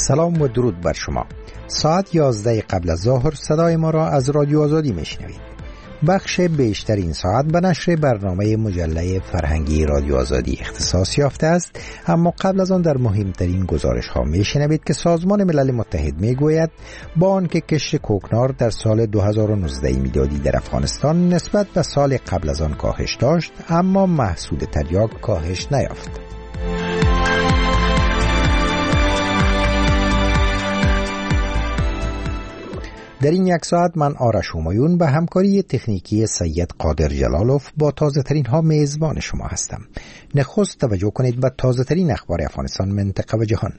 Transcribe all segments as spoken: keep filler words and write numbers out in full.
سلام و درود بر شما. ساعت یازده قبل از ظهر صدای ما را از رادیو آزادی میشنوید. بخش بیشتر این ساعت به نشر برنامه مجله فرهنگی رادیو آزادی اختصاص یافته است، اما قبل از آن در مهمترین گزارش ها میشنوید که سازمان ملل متحد میگوید با آنکه کشت کوکنار در سال دو هزار و نوزده میلادی در افغانستان نسبت به سال قبل از آن کاهش داشت، اما محصول تریاک کاهش نیافت. در این یک ساعت من آرش همایون به همکاری تکنیکی سید قادر جلالوف با تازه ترین ها میزبان شما هستم. نخست توجه کنید به تازه ترین اخبار افغانستان، منطقه و جهان.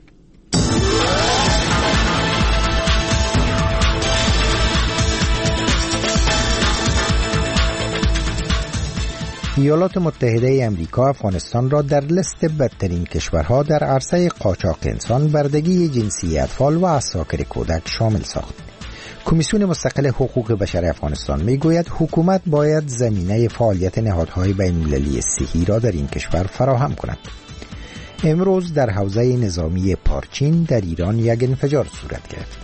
ایالات متحده امریکا افغانستان را در لیست بدترین کشورها در عرصه قاچاق انسان، بردگی جنسی اطفال و عساکر کودک شامل ساخت. کمیسیون مستقل حقوق بشر افغانستان میگوید حکومت باید زمینه فعالیت نهادهای بین‌المللی صحی را در این کشور فراهم کند. امروز در حوزه نظامی پارچین در ایران یک انفجار صورت گرفت.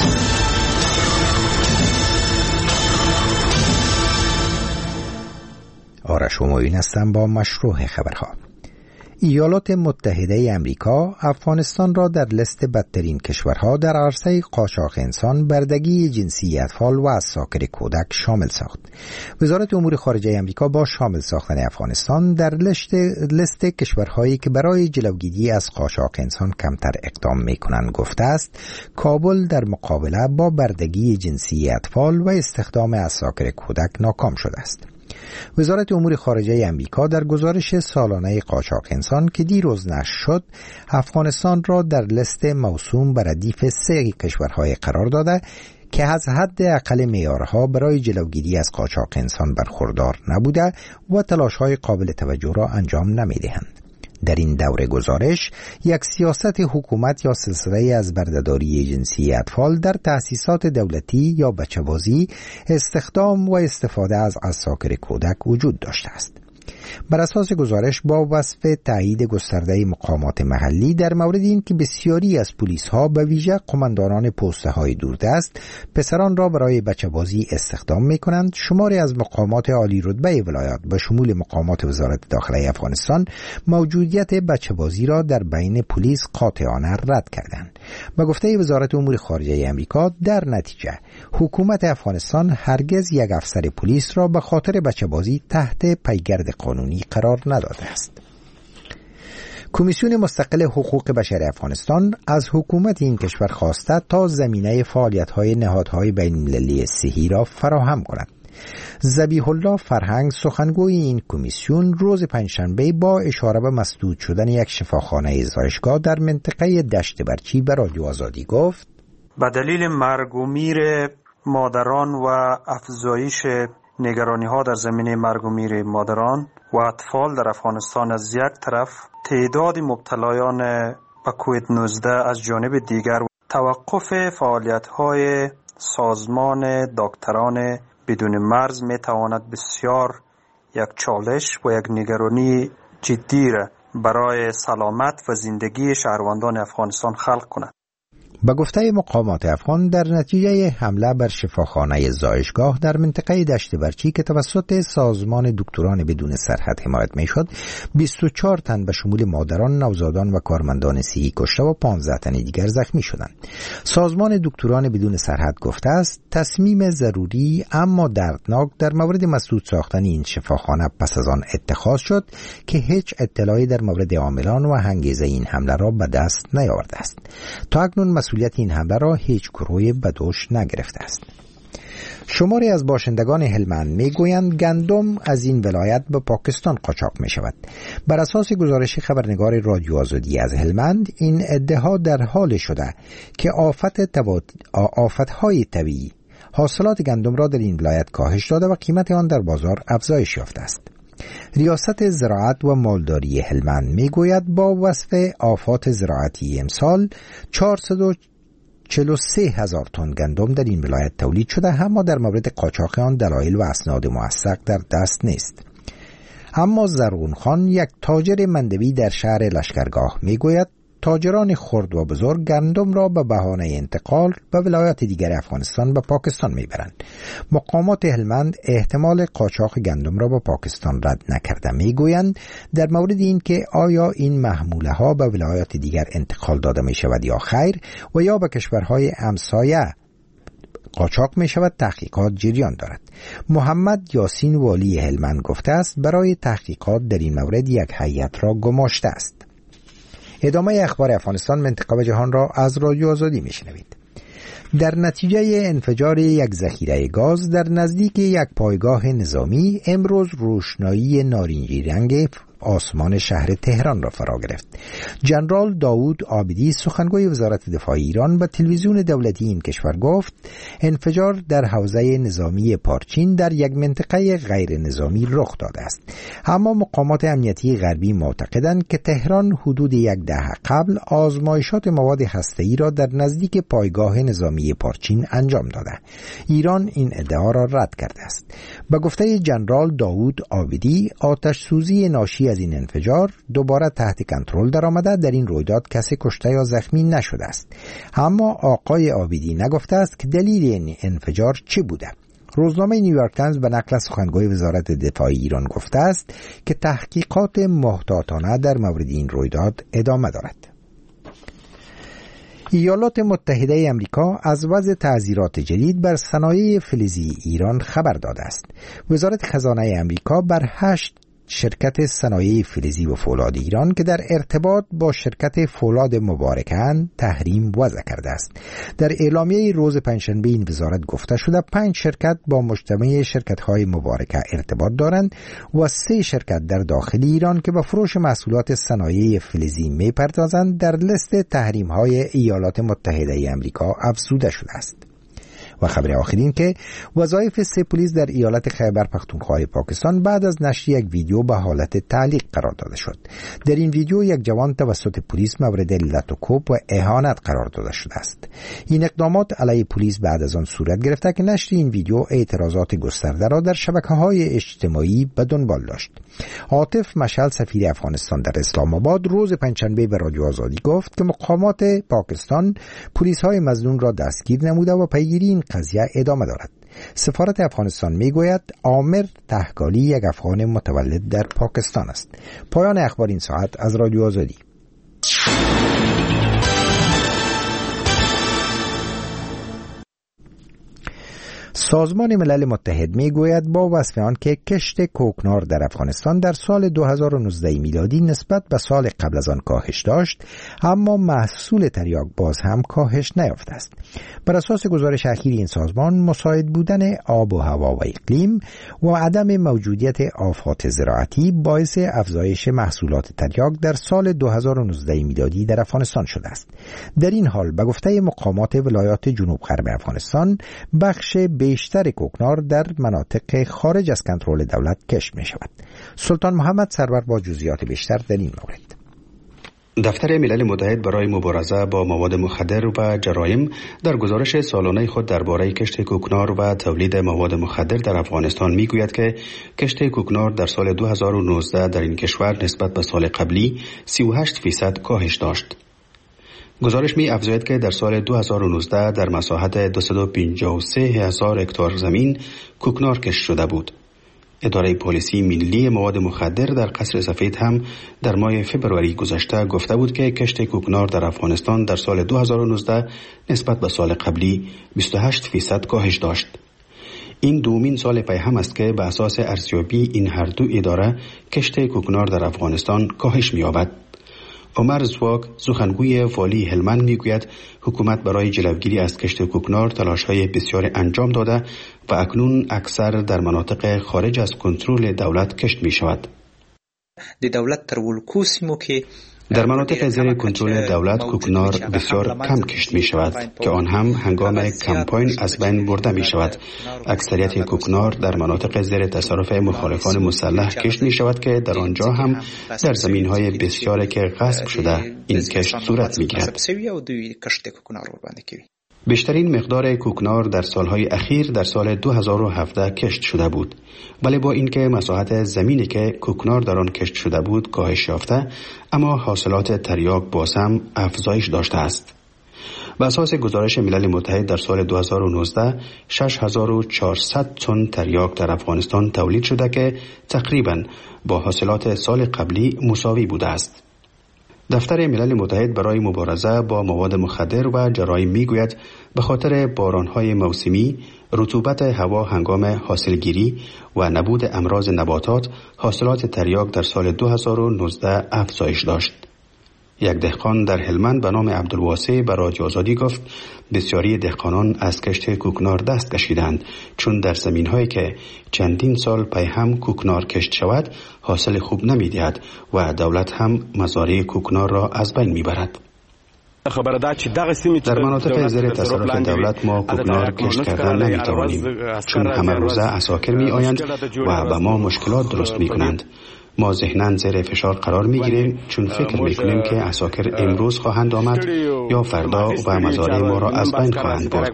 آرش همایون هستم با مشروع خبرها. ایالات متحده امریکا افغانستان را در لیست بدترین کشورها در عرصه قاچاق انسان، بردگی جنسی اطفال و عساکر کودک شامل ساخت. وزارت امور خارجه امریکا با شامل ساختن افغانستان در لیست لیست کشورهایی که برای جلوگیری از قاچاق انسان کمتر اقدام می‌کنند گفته است کابل در مقابله با بردگی جنسی اطفال و استخدام عساکر کودک ناکام شده است. وزارت امور خارجه امریکا در گزارش سالانه قاچاق انسان که دیروز نشر شد، افغانستان را در لیست موسوم بر ردیف سه کشورهای قرار داده که از حد اقل معیارها برای جلوگیری از قاچاق انسان برخوردار نبوده و تلاش‌های قابل توجه را انجام نمی‌دهند. در این دور گزارش یک سیاست حکومت یا سلسله از بردهداری جنسی اطفال در تأسیسات دولتی یا بچه‌بازی، استخدام و استفاده از عساکر کودک وجود داشته است. بر اساس گزارش با وصف تایید گسترده مقامات محلی در مورد این که بسیاری از پلیس ها به ویژه قماندانان پسته های دوردست پسران را برای بچه‌بازی استخدام می کنند، شماری از مقامات عالی رتبه ولایات به شمول مقامات وزارت داخله افغانستان موجودیت بچه‌بازی را در بین پلیس قاطعانه رد کردند. به گفته وزارت امور خارجه امریکا، در نتیجه حکومت افغانستان هرگز یک افسر پلیس را به خاطر بچه‌بازی تحت پیگرد قانونی قرار نداده است. کمیسیون مستقل حقوق بشر افغانستان از حکومت این کشور خواسته تا زمینه فعالیت‌های نهادهای بین‌المللی صحی را فراهم کند. ذبیح الله فرهنگ، سخنگوی این کمیسیون، روز پنجشنبه با اشاره به مسدود شدن یک شفاخانه زایشگاه در منطقه دشت برچی به رادیو آزادی گفت: به دلیل مرگ و میر مادران و افزایش نگرانی ها در زمینه مرگ و میر مادران و اطفال در افغانستان از یک طرف، تعداد مبتلایان به کووید نوزده از جانب دیگر، توقف فعالیت های سازمان دکتران بدون مرز می تواند بسیار یک چالش و یک نگرانی جدی را برای سلامت و زندگی شهروندان افغانستان خلق کند. به گفته مقامات افغان، در نتیجه حمله بر شفاخانه زایشگاه در منطقه دشت برچی که توسط سازمان دکتران بدون سرحد حمایت میشد، بیست و چهار تن به شمول مادران، نوزادان و کارمندان صحی کشته و پانزده تن دیگر زخمی شدند. سازمان دکتران بدون سرحد گفته است تصمیم ضروری اما دردناک در مورد مسدود ساختن این شفاخانه پس از آن اتخاذ شد که هیچ اطلاعی در مورد عاملان و انگیزه این حمله را به دست نیاورده است. تا اکنون مسئولیت این حمله را هیچ گروهی به دوش نگرفته است. شماری از باشندگان هلمند میگویند گندم از این ولایت به پاکستان قاچاق می شود. بر اساس گزارش خبرنگار رادیو آزادی از هلمند، این ادعا در حال شده که آفت تباد... آفت‌های طبیعی حاصلات گندم را در این ولایت کاهش داده و قیمت آن در بازار افزایش یافته است. ریاست زراعت و مالداری هلمند میگوید با وصف آفات زراعتی امسال چهارصد و چهل و سه هزار تن گندم در این ولایت تولید شده، اما در مورد قاچاق آن دلایل و اسناد موثق در دست نیست. اما زرغون خان، یک تاجر مندوی در شهر لشکرگاه، میگوید تاجران خرد و بزرگ گندم را به بهانه انتقال به ولایات دیگر افغانستان به پاکستان میبرند. مقامات هلمند احتمال قاچاق گندم را به پاکستان رد نکرده. میگویند در مورد این که آیا این محموله ها به ولایات دیگر انتقال داده می شود یا خیر و یا به کشورهای همسایه قاچاق می شود تحقیقات جریان دارد. محمد یاسین والی هلمند گفته است برای تحقیقات در این مورد یک هیئت را گماشته است. ادامه اخبار افغانستان منطقه و جهان را از رادیو آزادی می شنوید. در نتیجه انفجار یک ذخیره گاز در نزدیک یک پایگاه نظامی امروز روشنایی نارنجی رنگ آسمان شهر تهران را فرا گرفت. جنرال داوود عابدی سخنگوی وزارت دفاع ایران به تلویزیون دولتی این کشور گفت انفجار در حوزه نظامی پارچین در یک منطقه غیر نظامی رخ داده است. اما مقامات امنیتی غربی معتقدند که تهران حدود یک دهه قبل آزمایشات مواد هسته‌ای را در نزدیک پایگاه نظامی پارچین انجام داده. ایران این ادعا را رد کرده است. به گفته جنرال داوود عابدی آتش سوزی ناشی از این انفجار دوباره تحت کنترل درآمده. در این رویداد کسی کشته یا زخمی نشده است. اما آقای عابدی نگفته است که دلیل این انفجار چه بوده. روزنامه نیویورک تایمز به نقل از سخنگوی وزارت دفاع ایران گفته است که تحقیقات محتاطانه در مورد این رویداد ادامه دارد. ایالات متحده آمریکا از وضع تعزیرات جدید بر صنایع فلزی ایران خبر داده است. وزارت خزانه آمریکا بر هشت شرکت صنایع فلزی و فولاد ایران که در ارتباط با شرکت فولاد مبارکان تحریم وضع کرده است. در اعلامیه روز پنجشنبه این وزارت گفته شده پنج شرکت با مجتمع شرکت‌های مبارکه ارتباط دارند و سه شرکت در داخل ایران که به فروش محصولات صنایع فلزی می‌پردازند در لیست تحریم‌های ایالات متحده آمریکا افزوده شده است. و خبر آخرین که وظایف سه پلیس در ایالت خیبر پختونخوا پاکستان بعد از نشر یک ویدیو به حالت تعلیق قرار داده شد. در این ویدیو یک جوان توسط پلیس مورد لط و کوب و اهانت قرار داده شده است. این اقدامات علیه پلیس بعد از آن صورت گرفته که نشر این ویدیو اعتراضات گسترده را در شبکه‌های اجتماعی به دنبال داشت. عاطف مشعل سفیر افغانستان در اسلام آباد روز پنجشنبه به رادیو آزادی گفت که مقامات پاکستان پلیس‌های مظنون را دستگیر نموده و پیگیری این قضیه ادامه دارد. سفارت افغانستان میگوید عامر تحقالی یک افغان متولد در پاکستان است. پایان اخبار این ساعت از رادیو آزادی. سازمان ملل متحد میگوید با وصف آن که کشت کوکنار در افغانستان در سال دو هزار و نوزده میلادی نسبت به سال قبل از آن کاهش داشت، اما محصول تریاک باز هم کاهش نیافته است. بر اساس گزارش اخیر این سازمان، مساعد بودن آب و هوا و اقلیم و عدم موجودیت آفات زراعتی باعث افزایش محصولات تریاک در سال دو هزار و نوزده میلادی در افغانستان شده است. در این حال به گفته مقامات ولایات جنوب غرب افغانستان، بخش بیشتر کوکنار در مناطق خارج از کنترل دولت کشت می شود. سلطان محمد سرور با جزئیات بیشتر در این مورد. دفتر ملل متحد برای مبارزه با مواد مخدر و جرایم در گزارش سالانه خود درباره کشت کوکنار و تولید مواد مخدر در افغانستان میگوید که کشت کوکنار در سال دو هزار و نوزده در این کشور نسبت به سال قبلی سی و هشت فیصد کاهش داشت. گزارش می افزاید که در سال دو هزار و نوزده در مساحت دویست و پنجاه و سه هزار هکتار زمین کوکنار کشت شده بود. اداره پلیسی ملی مواد مخدر در قصر سفید هم در ماه فبروری گذشته گفته بود که کشت کوکنار در افغانستان در سال دو هزار و نوزده نسبت به سال قبلی بیست و هشت فیصد کاهش داشت. این دومین سال پی هم است که به اساس ارزیابی این هر دو اداره کشت کوکنار در افغانستان کاهش می‌یابد. عمر زواک سخنگوی والی هلمند میگوید حکومت برای جلوگیری از کشت کوکنار تلاش‌های بسیار انجام داده و اکنون اکثر در مناطق خارج از کنترل دولت کشت می‌شود. د دولت تر ولکو سیمو کې در مناطق زیر کنترل دولت کوکنار بسیار کم کشت می شود که آن هم هنگام کمپاین از بین برده می شود. اکثریت کوکنار در مناطق زیر تصرف مخالفان مسلح کشت می شود که در آنجا هم در زمین های بسیاری که غصب شده این کشت صورت می گیرد. بیشترین مقدار کوکنار در سالهای اخیر در سال دو هزار و هفده کشت شده بود، ولی با اینکه مساحت زمینی که کوکنار در آن کشت شده بود کاهش یافته، اما حاصلات تریاک باز هم افزایش داشته است. به اساس گزارش ملل متحد در سال دو هزار و نوزده شش هزار و چهارصد تن تریاک در افغانستان تولید شده که تقریباً با حاصلات سال قبلی مساوی بوده است. دفتر ملل متحد برای مبارزه با مواد مخدر و جرایم میگوید به خاطر بارانهای موسمی، رطوبت هوا هنگام حاصلگیری و نبود امراض نباتات، حاصلات تریاک در سال دو هزار و نوزده افزایش داشت. یک دهقان در هلمند به نام عبدالواسع به رادیو آزادی گفت بسیاری دهقانان از کشت کوکنار دست کشیدند، چون در زمین‌هایی که چندین سال پی هم کوکنار کشت شود حاصل خوب نمی‌دهد و دولت هم مزارع کوکنار را از بین می‌برد. در مناطق زیر تصرف دولت ما کوکنار کشت کردن نمی‌توانیم، چون همه روزه عساکر می‌آیند و به ما مشکلات درست می‌کنند. ما ذهناً زیر فشار قرار می‌گیریم، چون فکر می‌کنیم که عساکر امروز خواهند آمد یا فردا و مزارع ما را از بین خواهند برد.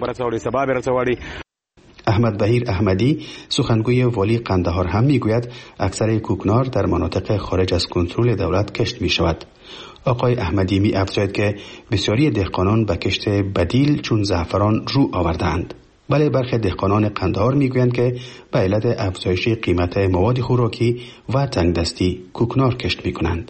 احمد بهیر احمدی سخنگوی والی قندهار هم میگوید اکثر کوکنار در مناطق خارج از کنترل دولت کشت می شود. آقای احمدی می افزاید که بسیاری دهقانان به کشت بدیل چون زعفران رو آوردند. بله، برخی دهقانان قندهار میگویند که به علت افزایش قیمت مواد خوراکی و تنگدستی کوکنار کشت میکنند.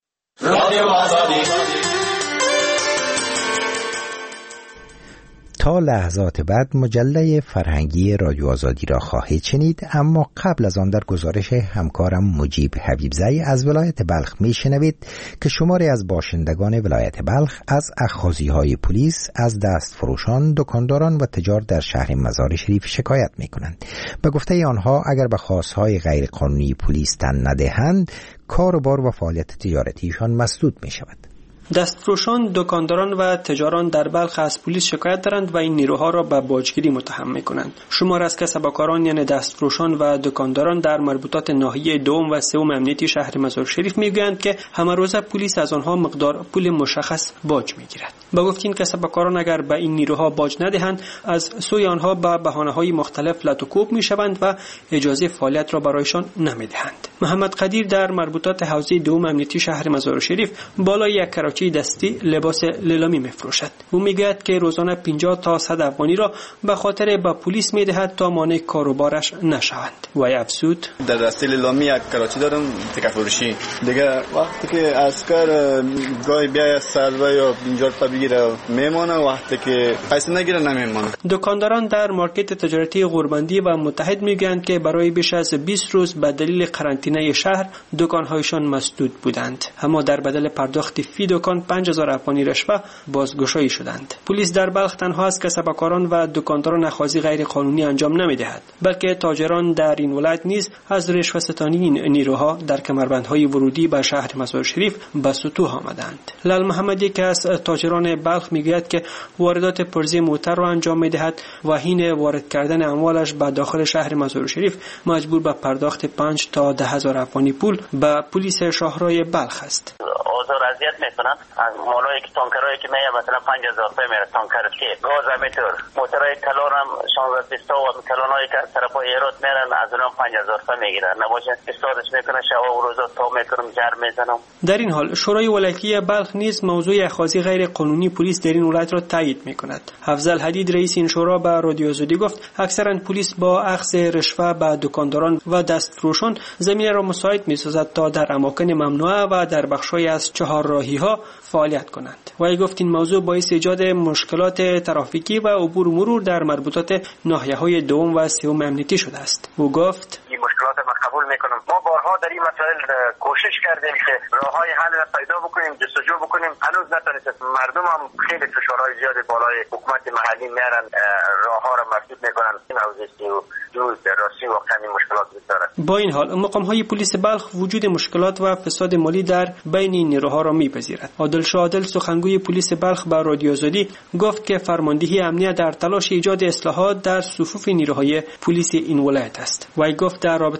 تا لحظات بعد مجله فرهنگی رادیو آزادی را خواهید شنید، اما قبل از آن در گزارش همکارم مجیب حبیبزی از ولایت بلخ میشنوید که شماری از باشندگان ولایت بلخ از اخاذی‌های پلیس از دستفروشان، دکانداران و تجار در شهر مزار شریف شکایت میکنند. به گفته آنها اگر به خواستهای غیرقانونی پلیس تن ندهند، کار و بار و فعالیت تجارتیشان مسدود می شود. دستفروشان، دکانداران و تجاران در بلخ از پلیس شکایت دارند و این نیروها را به باجگیری متهم می‌کنند. شمار از کسبکاران یعنی دستفروشان و دکانداران در مربوطات ناحیه دوم و سوم امنیتی شهر مزار شریف میگویند که همه روزه پلیس از آنها مقدار پول مشخص باج میگیرد. با گفتین کسبکاران اگر به این نیروها باج ندهند، از سوی آنها به بهانه‌های مختلف لطوکوب میشوند و اجازه فعالیت را برایشان نمیدهند. محمد قدیر در مربوطات حوزه دوم امنیتی شهر مزار شریف بالای یک کراچی دستی لباس لیلامی میفروشد. او میگوید که روزانه پنجاه تا صد افغانی را به خاطر به پلیس میدهد تا مانع کاروبارش نشوند. و افزود در دستی لیلامی یک کراچی دارم تکه فروشی. دیگه وقتی که عسکر گاهی بیای سلوه یا پنجاه تا بگیره میمونه، وقتی که پیسه نگیره نمیمونه. دکانداران در مارکت تجارتی غوربندی و متحد میگویند که برای بیش از بیست روز به دلیل قرنطینه شهر دکانهایشان مسدود بودند، اما در بدل پرداخت فی دکان پنج هزار افغانی رشوه بازگشایی شدند. پلیس در بلخ تنها از کسبکاران و دکانداران اخاذی غیر قانونی انجام نمیدهد، بلکه تاجران در این ولایت نیز از رشوه ستانی این نیروها در کمربندهای ورودی به شهر مزار شریف به سطوح آمدند. لال محمدی که از تاجران بلخ میگوید که واردات پرزی موتر را انجام میدهد و حین وارد کردن اموالش به داخل شهر مزار شریف مجبور به پرداخت پنج تا ده هزار افغانی پول به پلیس شاهرای بلخ است. آزار اذیت میکنن از مالایی که تانکرایی که میاد مثلا پنج هزار تا میره تانکر که گاز همینطور موترای کلان هم شانزده بیست و کلانایی که از طرفای ایران میرن از اونها پنج هزار تا میگیرن، نباشه استادش میکنه شوا و روزا تا میکنم جر میزنم. در این حال شورای ولایتی بلخ نیز موضوع اخاذی غیر قانونی پلیس در این ولایت را تایید میکند. افضل حدید رئیس این شورا به رادیو آزادی گفت اکثرا پلیس با اخذ رشوه به دکانداران و دستفروشان زمینه را مساعد میسازد تا در اماکن ممنوعه و در بخشای از چهار راهی ها فعالیت کنند. و ای گفت این موضوع باعث ایجاد مشکلات ترافیکی و عبور و مرور در مربوطات ناحیه‌های دوم و سوم امنیتی شده است. او گفت این مشکلات ما قبول میکنم. ما بارها در این مسائل کوشش کردیم که راههای حل را پیدا بکنیم، جستجو بکنیم، هنوز نتونستیم. مردم هم خیلی فشارهای زیاد بالای حکومت محلی میارن، راهها را مسدود میکنن. این حوزه و دو راستی واقعا مشکلات داره. با این حال مقام‌های پلیس بلخ وجود مشکلات و فساد مالی در بین این نیروها را میپذیرد. عادل شادل سخنگوی پلیس بلخ به رادیو آزادی گفت که فرماندهی امنیت در تلاش ایجاد اصلاحات در صفوف نیروهای پلیس این ولایت است. وی گفت در رابطه با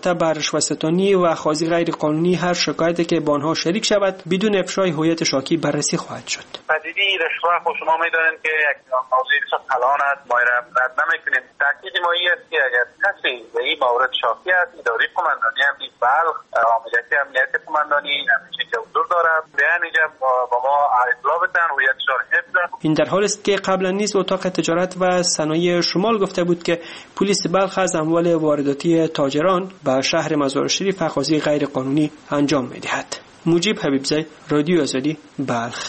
رشوه‌ستانی و اخاذی غیر قانونی هر شکایتی که با آنها شریک شود بدون افشای هویت شاکی بررسی خواهد شد. پدیده رشوه خود شما می‌دانید که یک موضوع بسیار کلان است، ما را رد نمی‌کنیم. تاکید ما است که اگر کسی به این مورد شاکی است، اداره قماندانی امنیت بلخ، عاملیت امنیت قماندانی همیشه حضور دارد، بیان اینجا با ما اطلاع بدن هویتشان حفظ. این در حالی است که قبلا نیز اتاق تجارت و صنایع شمال گفته بود که پلیس بلخ از اموال وارداتی تاجران به شهر مزار شریف اخاذی غیر قانونی انجام می‌دهد. مجیب حبیبزی، رادیو آزادی، بلخ.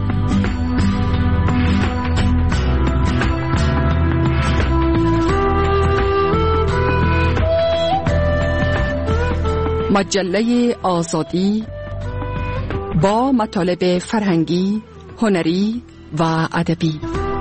مجله آزادی با مطالب فرهنگی، هنری و ادبی.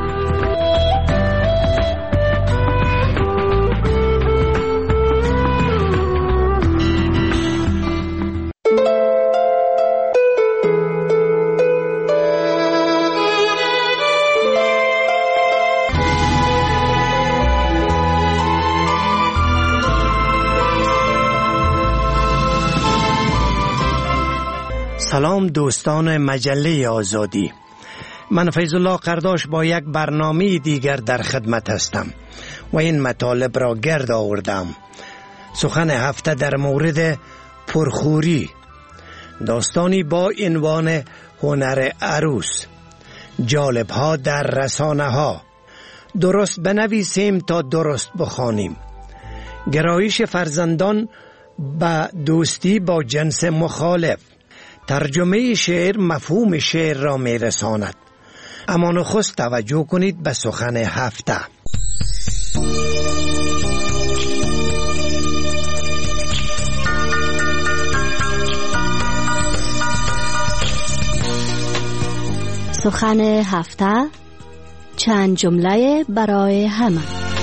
سلام دوستان مجله آزادی، من فیض الله قرداش با یک برنامه دیگر در خدمت هستم و این مطالب را گرد آوردم. سخن هفته در مورد پرخوری، داستانی با عنوان هنر عروس، جالب ها در رسانه ها، درست بنویسیم تا درست بخوانیم، گرایش فرزندان به دوستی با جنس مخالف، ترجمه شعر مفهوم شعر را می رساند. اما نخست توجه کنید به سخن هفته. سخن هفته، چند جمله برای همه.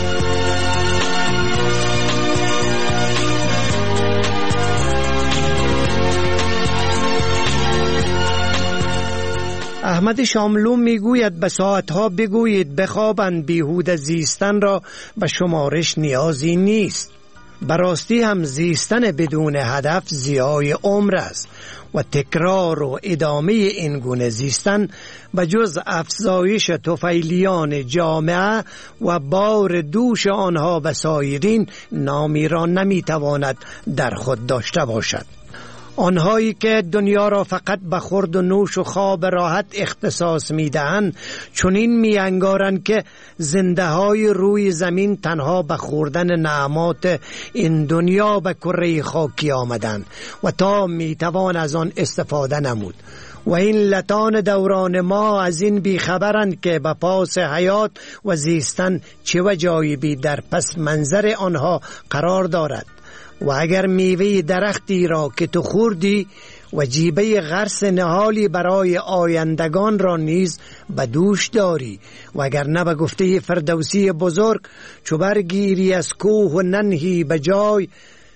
احمد شاملو میگوید به ساعتها بگویید بخوابند، بیهوده زیستن را به شمارش نیازی نیست. براستی هم زیستن بدون هدف ضیاع عمر است و تکرار و ادامه این گونه زیستن به جز افزایش طفیلیان جامعه و بار دوش آنها به سایرین نامی را نمیتواند در خود داشته باشد. آنهایی که دنیا را فقط به خورد و نوش و خواب راحت اختصاص میدهند چنین میانگارند که زنده های روی زمین تنها به خوردن نعمات این دنیا به کره خاکی آمدند و تا میتوان از آن استفاده نمود. و این لطان دوران ما از این بیخبرند که به پاس حیات و زیستن چه وجایی بی در پس منظر آنها قرار دارد. و اگر میوه درختی را که تو خوردی و جیبه غرس نهالی برای آیندگان را نیز به دوش داری، و اگر نه به گفته فردوسی بزرگ چو برگیری از کوه و ننهی به جای،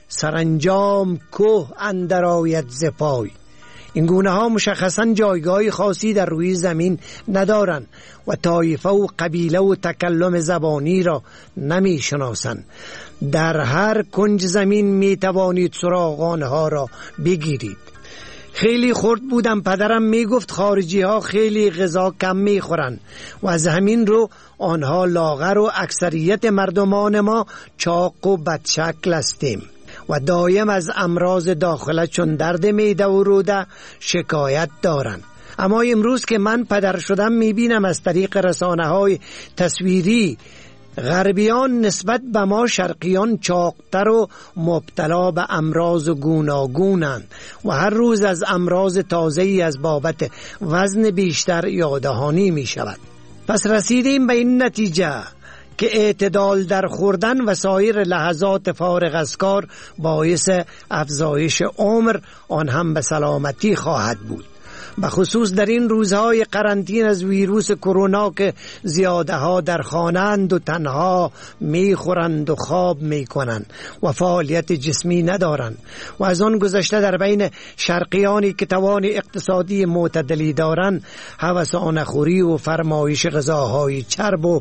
سرانجام کوه اندر آید ز پای. این گونه ها مشخصاً جایگاه خاصی در روی زمین ندارند و طایفه و قبیله و تکلم زبانی را نمی شناسند. در هر کنج زمین می توانید سراغ آنها را بگیرید. خیلی خرد بودم، پدرم می گفت خارجی ها خیلی غذا کم می خورن و از همین رو آنها لاغر و اکثریت مردمان ما چاق و بدشکل هستیم و دایم از امراض داخله چون درد معده و روده شکایت دارند. اما امروز که من پدر شدم میبینم از طریق رسانه های تصویری غربیان نسبت به ما شرقیان چاقتر و مبتلا به امراض گوناگونند و هر روز از امراض تازه‌ای از بابت وزن بیشتر یادهانی می شود. پس رسیدیم به این نتیجه که اعتدال در خوردن و سایر لحظات فارغ از کار باعث افزایش عمر، آن هم به سلامتی خواهد بود. بخصوص در این روزهای قرنطین از ویروس کرونا که زیاده ها در خانه‌اند و تنها میخورند و خواب میکنند و فعالیت جسمی ندارند و از آن گذشته در بین شرقیانی که توان اقتصادی معتدلی دارند هوسانه‌خوری و فرمایش غذاهای چرب و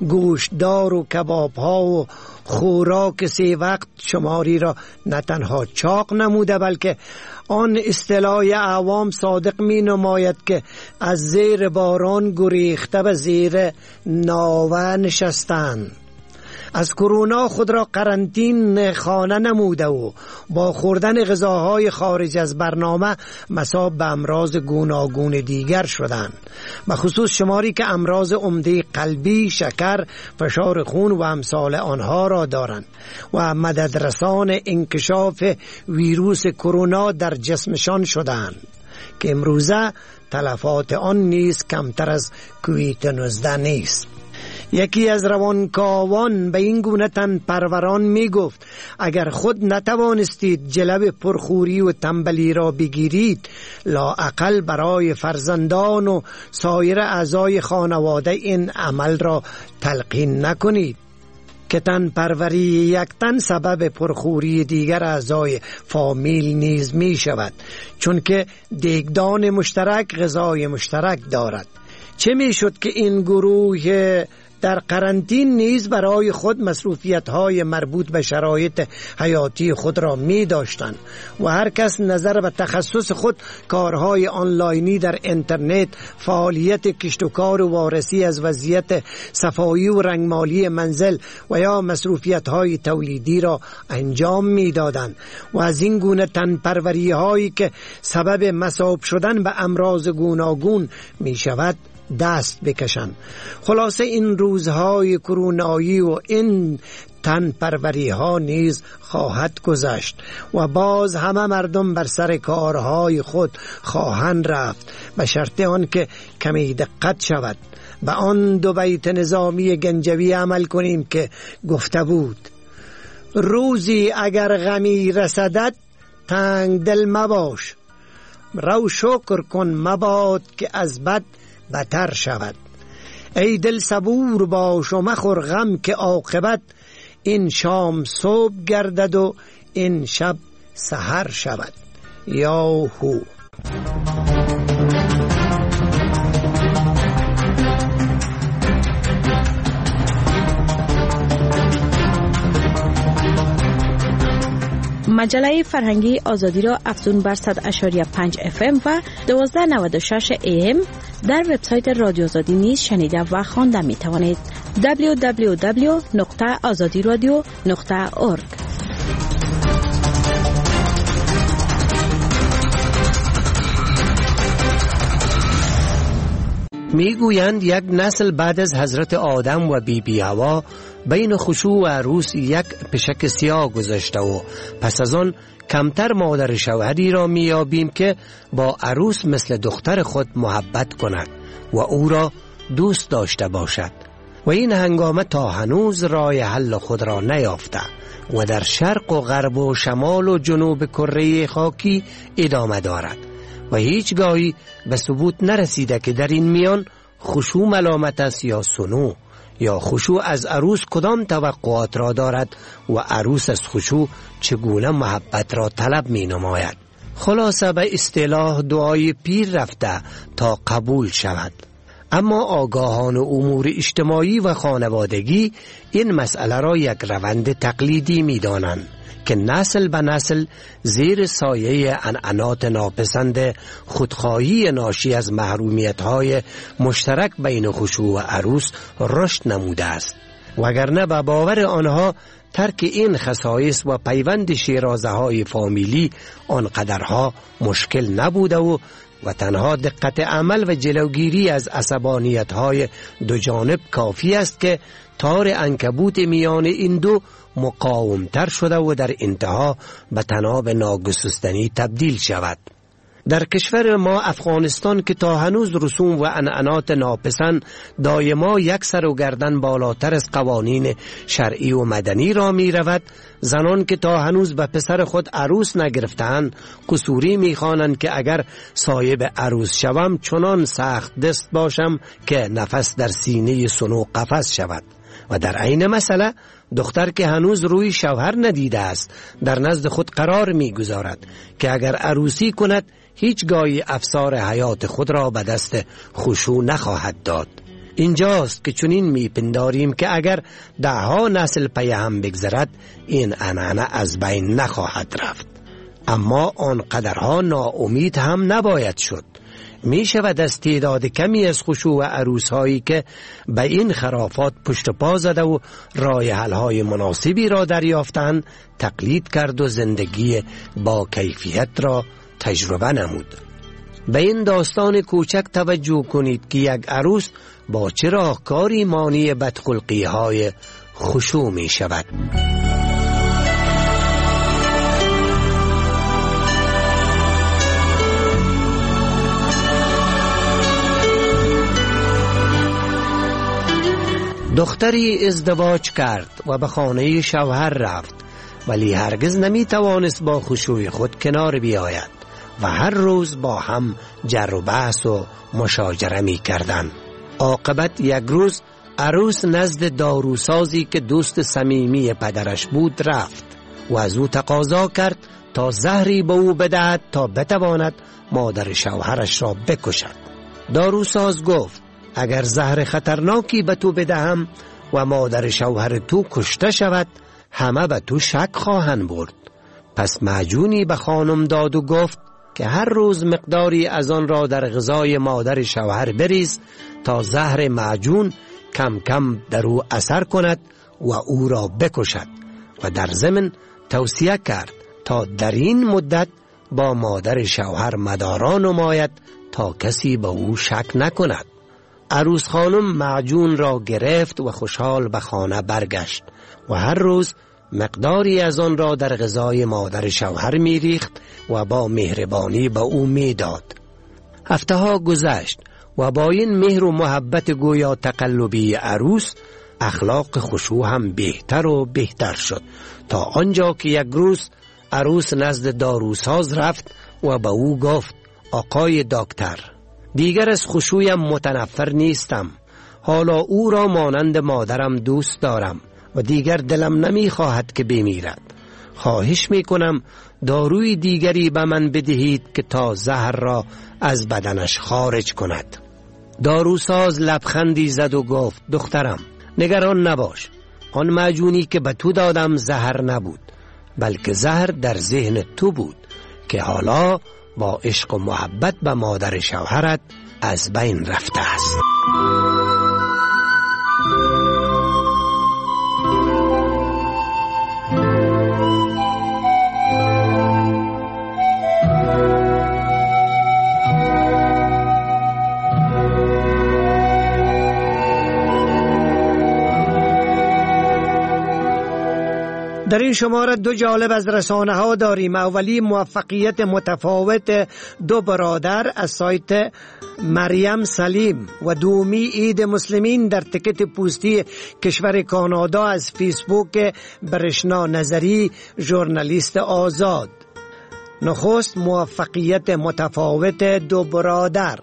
گوشتدار و کباب‌ها و خوراک سه وقت شماری را نه تنها چاق نموده بلکه آن اصطلاح عوام صادق می نماید که از زیر باران گریخته به زیر ناوه نشستند. از کرونا خود را قرنطین خانه نموده و با خوردن غذاهای خارج از برنامه مصاب به امراض گوناگون دیگر شدند، به خصوص شماری که امراض عمده قلبی، شکر، فشار خون و امثال آنها را دارند و مددرسان انکشاف ویروس کرونا در جسمشان شدند که امروزه تلفات آن نیز کمتر از کووید نوزده نیست. یکی از روانکاوان به این گونه تن پروران می گفت اگر خود نتوانستید جلب پرخوری و تنبلی را بگیرید، لااقل برای فرزندان و سایر اعضای خانواده این عمل را تلقین نکنید که تن پروری یک تن سبب پرخوری دیگر اعضای فامیل نیز می شود، چون که دیگدان مشترک غذای مشترک دارد. چه می شد که این گروه در قرنطین نیز برای خود مصروفیت‌های مربوط به شرایط حیاتی خود را می داشتند و هر کس نظر به تخصص خود کارهای آنلاینی در اینترنت، فعالیت کشت و کار و وارسی از وضعیت صفایی و رنگمالی منزل و یا مصروفیت‌های تولیدی را انجام می دادند و از این گونه تنپروری هایی که سبب مصاب شدن به امراض گوناگون می شود دست بکشند. خلاصه این روزهای کرونایی و این تن پروری ها نیز خواهد گذشت و باز همه مردم بر سر کارهای خود خواهند رفت، به شرط آن که کمی دقت شود. به آن دو بیت نظامی گنجوی عمل کنیم که گفته بود: روزی اگر غمی رسدت تنگ دل مباش، رو شکر کن مباد که از بد بتر شود. ای دل صبور باش و مخور غم که عاقبت این شام صبح گردد و این شب سحر شود. یاهو. مجله فرهنگی آزادی را افزون بر صد و پنج اف ام و دویست و نود و شش ای ام در وبسایت رادیو آزادی نیز شنیده و خوانده می توانید. دبلیو دبلیو دبلیو نقطه آزادی رادیو نقطه اورگ. میگویند یک نسل بعد از حضرت آدم و بی بی حوا بین خشوع و عروس یک پشک سیاه گذاشته و پس از آن کمتر مادر شوهری را میابیم که با عروس مثل دختر خود محبت کند و او را دوست داشته باشد و این هنگامه تا هنوز راه حل خود را نیافته و در شرق و غرب و شمال و جنوب کره خاکی ادامه دارد و هیچگاهی به ثبوت نرسیده که در این میان خشوع ملامت است یا صنوع، یا خشوع از عروس کدام توقعات را دارد و عروس از خشوع چگونه محبت را طلب می نماید. خلاصه به اصطلاح دعای پیر رفته تا قبول شود. اما آگاهان امور اجتماعی و خانوادگی این مسئله را یک روند تقلیدی می دانند که نسل به نسل زیر سایه عنعنات ناپسند خودخواهی ناشی از محرومیت‌های مشترک بین خشوع و عروس رشد نموده است، وگرنه به باور آنها ترک این خصایص و پیوند شیرازه‌های فامیلی آنقدرها مشکل نبوده و و تنها دقت عمل و جلوگیری از عصبانیت‌های دو جانب کافی است که تار عنکبوت میان این دو مقاومتر شده و در انتها به طناب ناگسستنی تبدیل شود. در کشور ما افغانستان که تا هنوز رسوم و عنعنات ناپسند دایما یک سر و گردن بالاتر از قوانین شرعی و مدنی را می رود، زنان که تا هنوز به پسر خود عروس نگرفتند قصوری می خوانند که اگر صاحب عروس شوم چنان سخت دست باشم که نفس در سینه سنو قفس شود. و در عین مسئله دختر که هنوز روی شوهر ندیده است در نزد خود قرار می گذارد که اگر عروسی کند هیچگاهی افسار حیات خود را به دست خشوع نخواهد داد. اینجاست که چنین میپنداریم که اگر دهها نسل پی هم بگذرد این عنعنه از بین نخواهد رفت. اما آنقدرها ناامید هم نباید شد. می شود از تعداد کمی از خشوع و عروس هایی که به این خرافات پشت پا زده و راه حل های مناسبی را دریافتند تقلید کرد و زندگی با کیفیت را تجربه نمود. به این داستان کوچک توجه کنید که یک عروس با چه راهکاری مانع بدخلقی های خشوع می شود. دختری ازدواج کرد و به خانه شوهر رفت، ولی هرگز نمی توانست با خشوع خود کنار بیاید و هر روز با هم جر و بحث و مشاجره می کردند. عاقبت یک روز عروس نزد داروسازی که دوست صمیمی پدرش بود رفت و از او تقاضا کرد تا زهری به او بدهد تا بتواند مادر شوهرش را بکشد. داروساز گفت اگر زهر خطرناکی به تو بدهم و مادر شوهر تو کشته شود همه به تو شک خواهند برد. پس معجونی به خانم داد و گفت که هر روز مقداری از آن را در غذای مادر شوهر بریز تا زهر معجون کم کم در او اثر کند و او را بکشد و در ضمن توصیه کرد تا در این مدت با مادر شوهر مدارا نماید تا کسی به او شک نکند. عروس خانم معجون را گرفت و خوشحال به خانه برگشت و هر روز مقداری از آن را در غذای مادر شوهر می ریخت و با مهربانی به او می داد. هفته ها گذشت و با این مهر و محبت گویا تقلبی عروس اخلاق خشوع هم بهتر و بهتر شد تا آنجا که یک روز عروس نزد داروساز رفت و به او گفت آقای دکتر دیگر از خشوعم متنفر نیستم، حالا او را مانند مادرم دوست دارم و دیگر دلم نمی خواهد که بمیرد. خواهش می کنم داروی دیگری به من بدهید که تا زهر را از بدنش خارج کند. داروساز لبخندی زد و گفت دخترم نگران نباش، آن معجونی که به تو دادم زهر نبود بلکه زهر در ذهن تو بود که حالا با عشق و محبت به مادر شوهرت از بین رفته است. در این شماره دو جالب از رسانه ها داریم. اولی موفقیت متفاوت دو برادر از سایت مریم سلیم و دومی عید مسلمین در تکت پوستی کشور کانادا از فیسبوک برشنا نظری ژورنالیست آزاد. نخست موفقیت متفاوت دو برادر.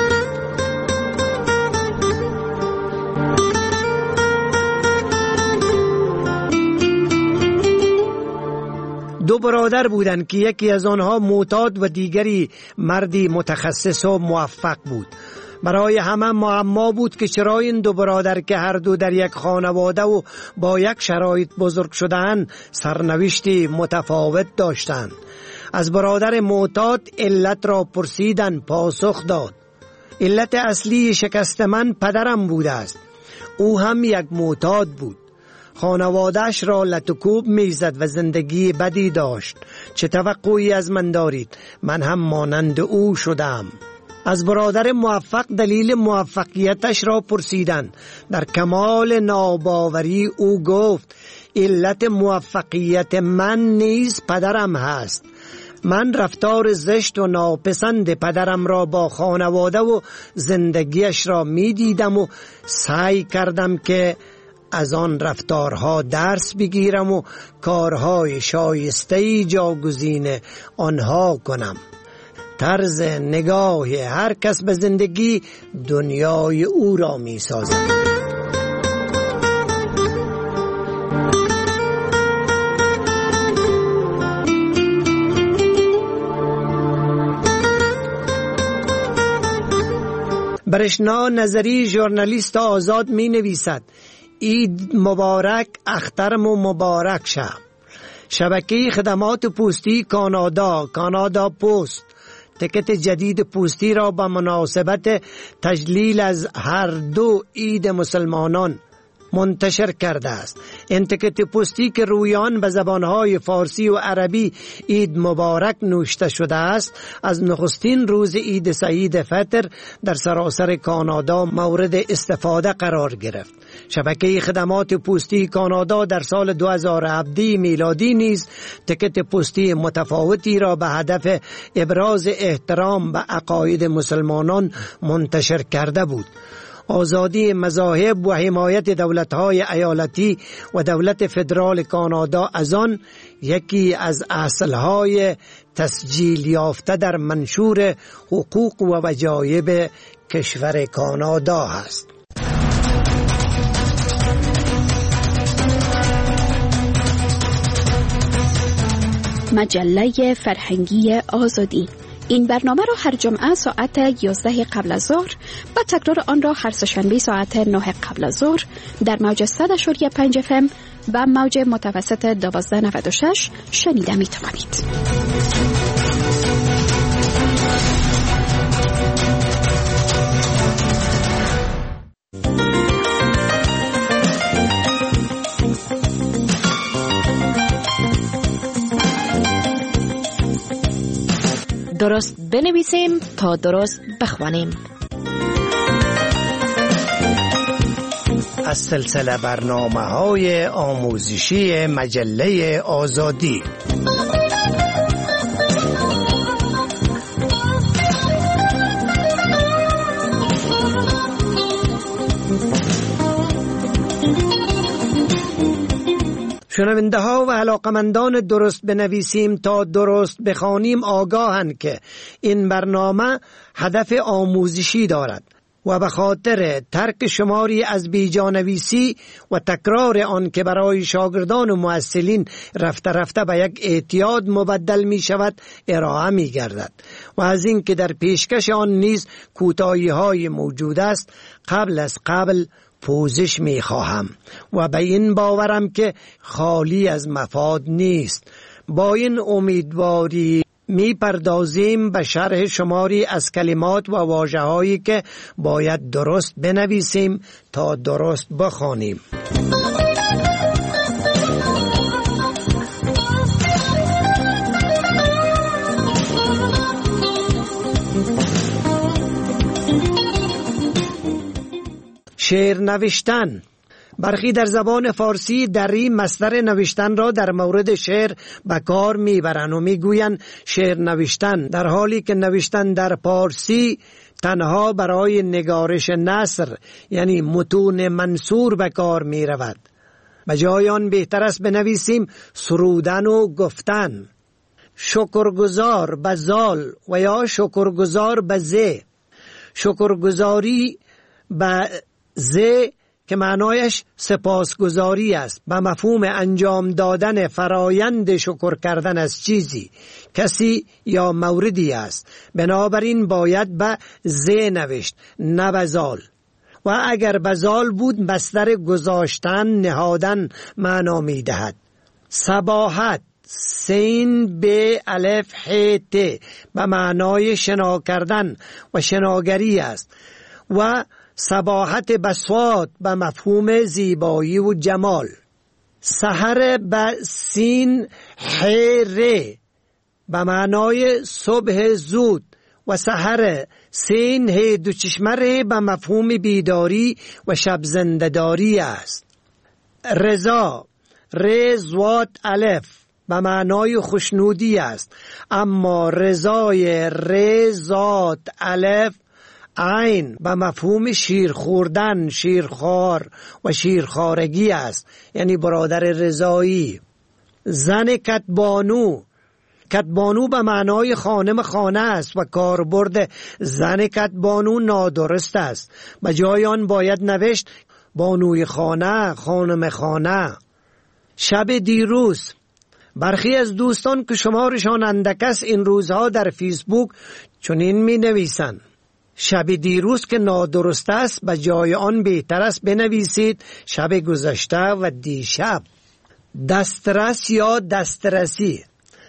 دو برادر بودند که یکی از آنها معتاد و دیگری مردی متخصص و موفق بود. برای همه معما بود که چرا این دو برادر که هر دو در یک خانواده و با یک شرایط بزرگ شدند سرنوشتی متفاوت داشتند. از برادر معتاد علت را پرسیدن، پاسخ داد علت اصلی شکست من پدرم بوده است. او هم یک معتاد بود. خانواده‌اش را لطکوب میزد و زندگی بدی داشت. چه توقعی از من دارید؟ من هم مانند او شدم. از برادر موفق دلیل موفقیتش را پرسیدند. در کمال ناباوری او گفت علت موفقیت من نیز پدرم هست. من رفتار زشت و ناپسند پدرم را با خانواده و زندگیش را می دیدم و سعی کردم که از آن رفتارها درس بگیرم و کارهای شایسته‌ای جاگزین آنها کنم. طرز نگاه هر کس به زندگی دنیای او را می سازد. برشنا نظری ژورنالیست آزاد می نویسد: عید مبارک، اخترم و مبارک شه. شبکه خدمات پستی کانادا، کانادا پست، تکت جدید پستی را به مناسبت تجلیل از هر دو عید مسلمانان منتشر کرده است. این تکت پستی که روی آن به زبانهای فارسی و عربی عید مبارک نوشته شده است، از نخستین روز عید سعید فطر در سراسر کانادا مورد استفاده قرار گرفت. شبکه خدمات پستی کانادا در سال دو هزار و هفده میلادی نیز تکت پستی متفاوتی را به هدف ابراز احترام به عقاید مسلمانان منتشر کرده بود. آزادی مذاهب و حمایت دولت‌های ایالتی و دولت فدرال کانادا از آن یکی از اصل‌های تسجیل یافته در منشور حقوق و وجایب کشور کانادا است. مجله فرهنگی آزادی. این برنامه را هر جمعه ساعت یازده قبل از ظهر و تکرار آن را هر سه‌شنبه ساعت نه قبل از ظهر در موج صد و پنج اف ام و موج متوسط دوازده نود و شش شنیده می توانید. درست بنویسیم تا درست بخوانیم. از سلسله برنامه‌های آموزشی مجله آزادی. شنونده ها و علاقمندان درست بنویسیم تا درست بخوانیم آگاهند که این برنامه هدف آموزشی دارد و به خاطر ترک شماری از بیجانویسی و تکرار آن که برای شاگردان و معسلین رفته رفته به یک اعتیاد مبدل می شود ارائه می گردد و از این که در پیشکش آن نیز کوتاهی های موجود است قبل از قبل پوزش می خواهم و به این باورم که خالی از مفاد نیست. با این امیدواری می پردازیم به شرح شماری از کلمات و واژه هایی که باید درست بنویسیم تا درست بخوانیم. شعر نوشتن. برخی در زبان فارسی دری مصدر نوشتن را در مورد شعر به کار میبرند و میگویند شعر نوشتن، در حالی که نوشتن در فارسی تنها برای نگارش نثر یعنی متون منثور به کار می رود. به جای آن بهتر است بنویسیم سرودن و گفتن. شکرگزار به زال و یا شکرگزار به زه. شکرگزاری به زه که معنایش سپاسگزاری است، به مفهوم انجام دادن فرایند شکر کردن از چیزی، کسی یا موردی است. بنابراین باید به زه نوشت نه به زال. و اگر به زال بود مصدر گذاشتن نهادن معنا می دهد. صباحت سین به الف ح ت به معنای شنا کردن و شناگری است و صباحت بسواد به مفهوم زیبایی و جمال. سحر به سین ح ر به معنای صبح زود و سحر سین ه دو چشمه به مفهوم بیداری و شب زنده‌داری است. رضا ر زوات الف به معنای خوشنودی است، اما رضای رضات الف عین به مفهوم شیر خوردن، شیرخوار و شیرخوارگی است، یعنی برادر رضایی. زن کتبانو، کتبانو به معنای خانم خانه است و کاربرد زن کتبانو نادرست است. به جای آن باید نوشت بانوی خانه، خانم خانه. شب دیروز، برخی از دوستان که شمارشان اندک است این روزها در فیسبوک چنین می نویسند: شب دیروز که نادرست است، به جای آن بهتر است بنویسید شب گذشته و دیشب. دسترس یا دسترسی.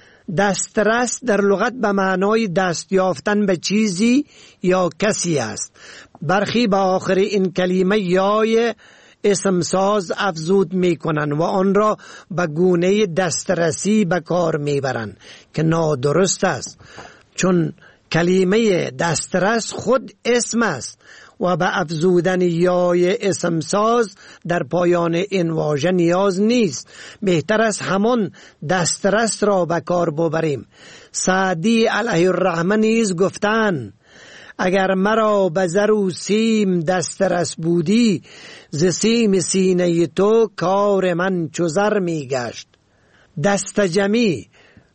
دسترس در لغت به معنای دست یافتن به چیزی یا کسی است. برخی به آخر این کلمه یای اسم ساز افزود می کنند و آن را به گونه دسترسی به کار می برند که نادرست است، چون کلمه دسترس خود اسم است و به افزودن یای اسم ساز در پایان این واژه نیاز نیست. بهتر است همان دسترس را به کار ببریم. سعدی علیه الرحمه نیز گفتند: اگر مرا به زر و سیم دسترس بودی، ز سیم سینه تو کار من چو زر می گشت. دست جمعی.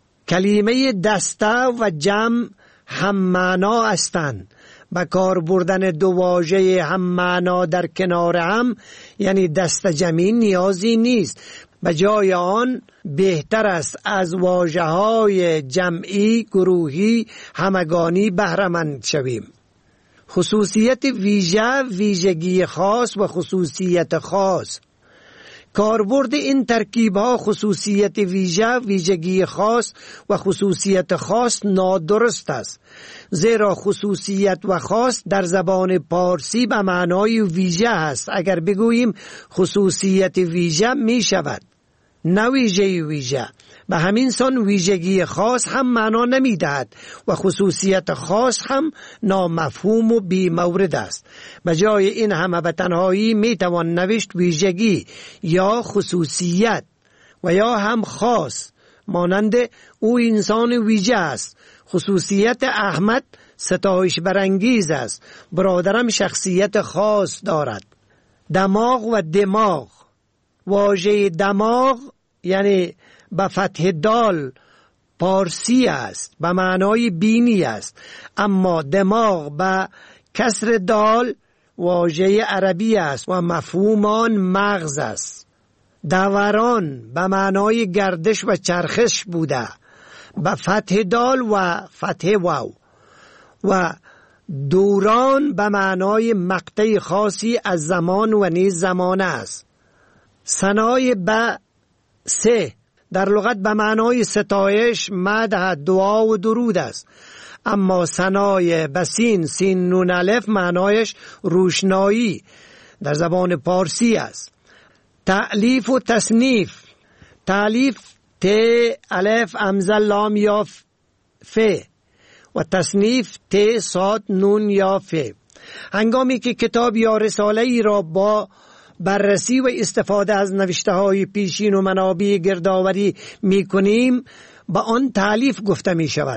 کلمه دسته و جمع هم معنا هستند. به کار بردن دو واژه هم معنا در کنار هم، یعنی دست جمعی، نیازی نیست. به جای آن بهتر است از واژه‌های جمعی، گروهی، همگانی بهره مند شویم. خصوصیت ویژه، ویژگی خاص و خصوصیت خاص. کاربرد این ترکیب ها خصوصیت ویژه، ویژگی خاص و خصوصیت خاص نادرست است، زیرا خصوصیت و خاص در زبان پارسی به معنای ویژه است. اگر بگوییم خصوصیت ویژه می شود، نه ویژه ویژه. به همین سان ویژگی خاص هم معنا نمی دهد و خصوصیت خاص هم نامفهوم و بی مورد است. به جای این همه به تنهایی می توان نوشت ویژگی یا خصوصیت و یا هم خاص، مانند او انسان ویژه است. خصوصیت احمد ستایش برانگیز است، برادرم شخصیت خاص دارد. دماغ و دماغ. واژه دماغ یعنی به فتح دال پارسی است، به معنای بینی است، اما دماغ به کسر دال واژه عربی است و مفهوم آن مغز است. دوران به معنای گردش و چرخش بوده، به فتح دال و فتح واو. و دوران به معنای مقطع خاصی از زمان و نیز زمانه است. ثنای به سه در لغت به معنای ستایش، مدح، دعا و درود است، اما ثنای به سین، سین نون الف، معنایش روشنایی در زبان پارسی است. تألیف و تصنیف. تألیف ت الف همزه لام یا ف و تصنیف ت صاد نون یا ف. هنگامی که کتاب یا رساله ای را با بررسی و استفاده از نوشته های پیشین و منابع گردآوری می کنیم، به آن تألیف گفته می شود،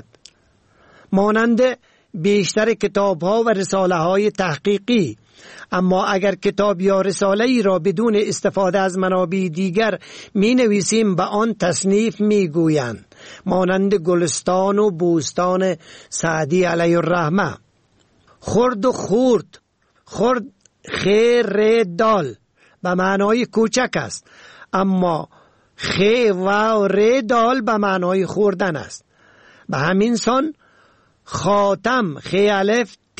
مانند بیشتر کتاب ها و رساله های تحقیقی. اما اگر کتاب یا رساله ای را بدون استفاده از منابع دیگر می نویسیم، به آن تصنیف می گویند، مانند گلستان و بوستان سعدی علیه الرحمه. خرد و خورد. خرد خیر ر دال به معنای کوچک است، اما خ و ر دال به معنای خوردن است. به همین سان خاتم خ الف ت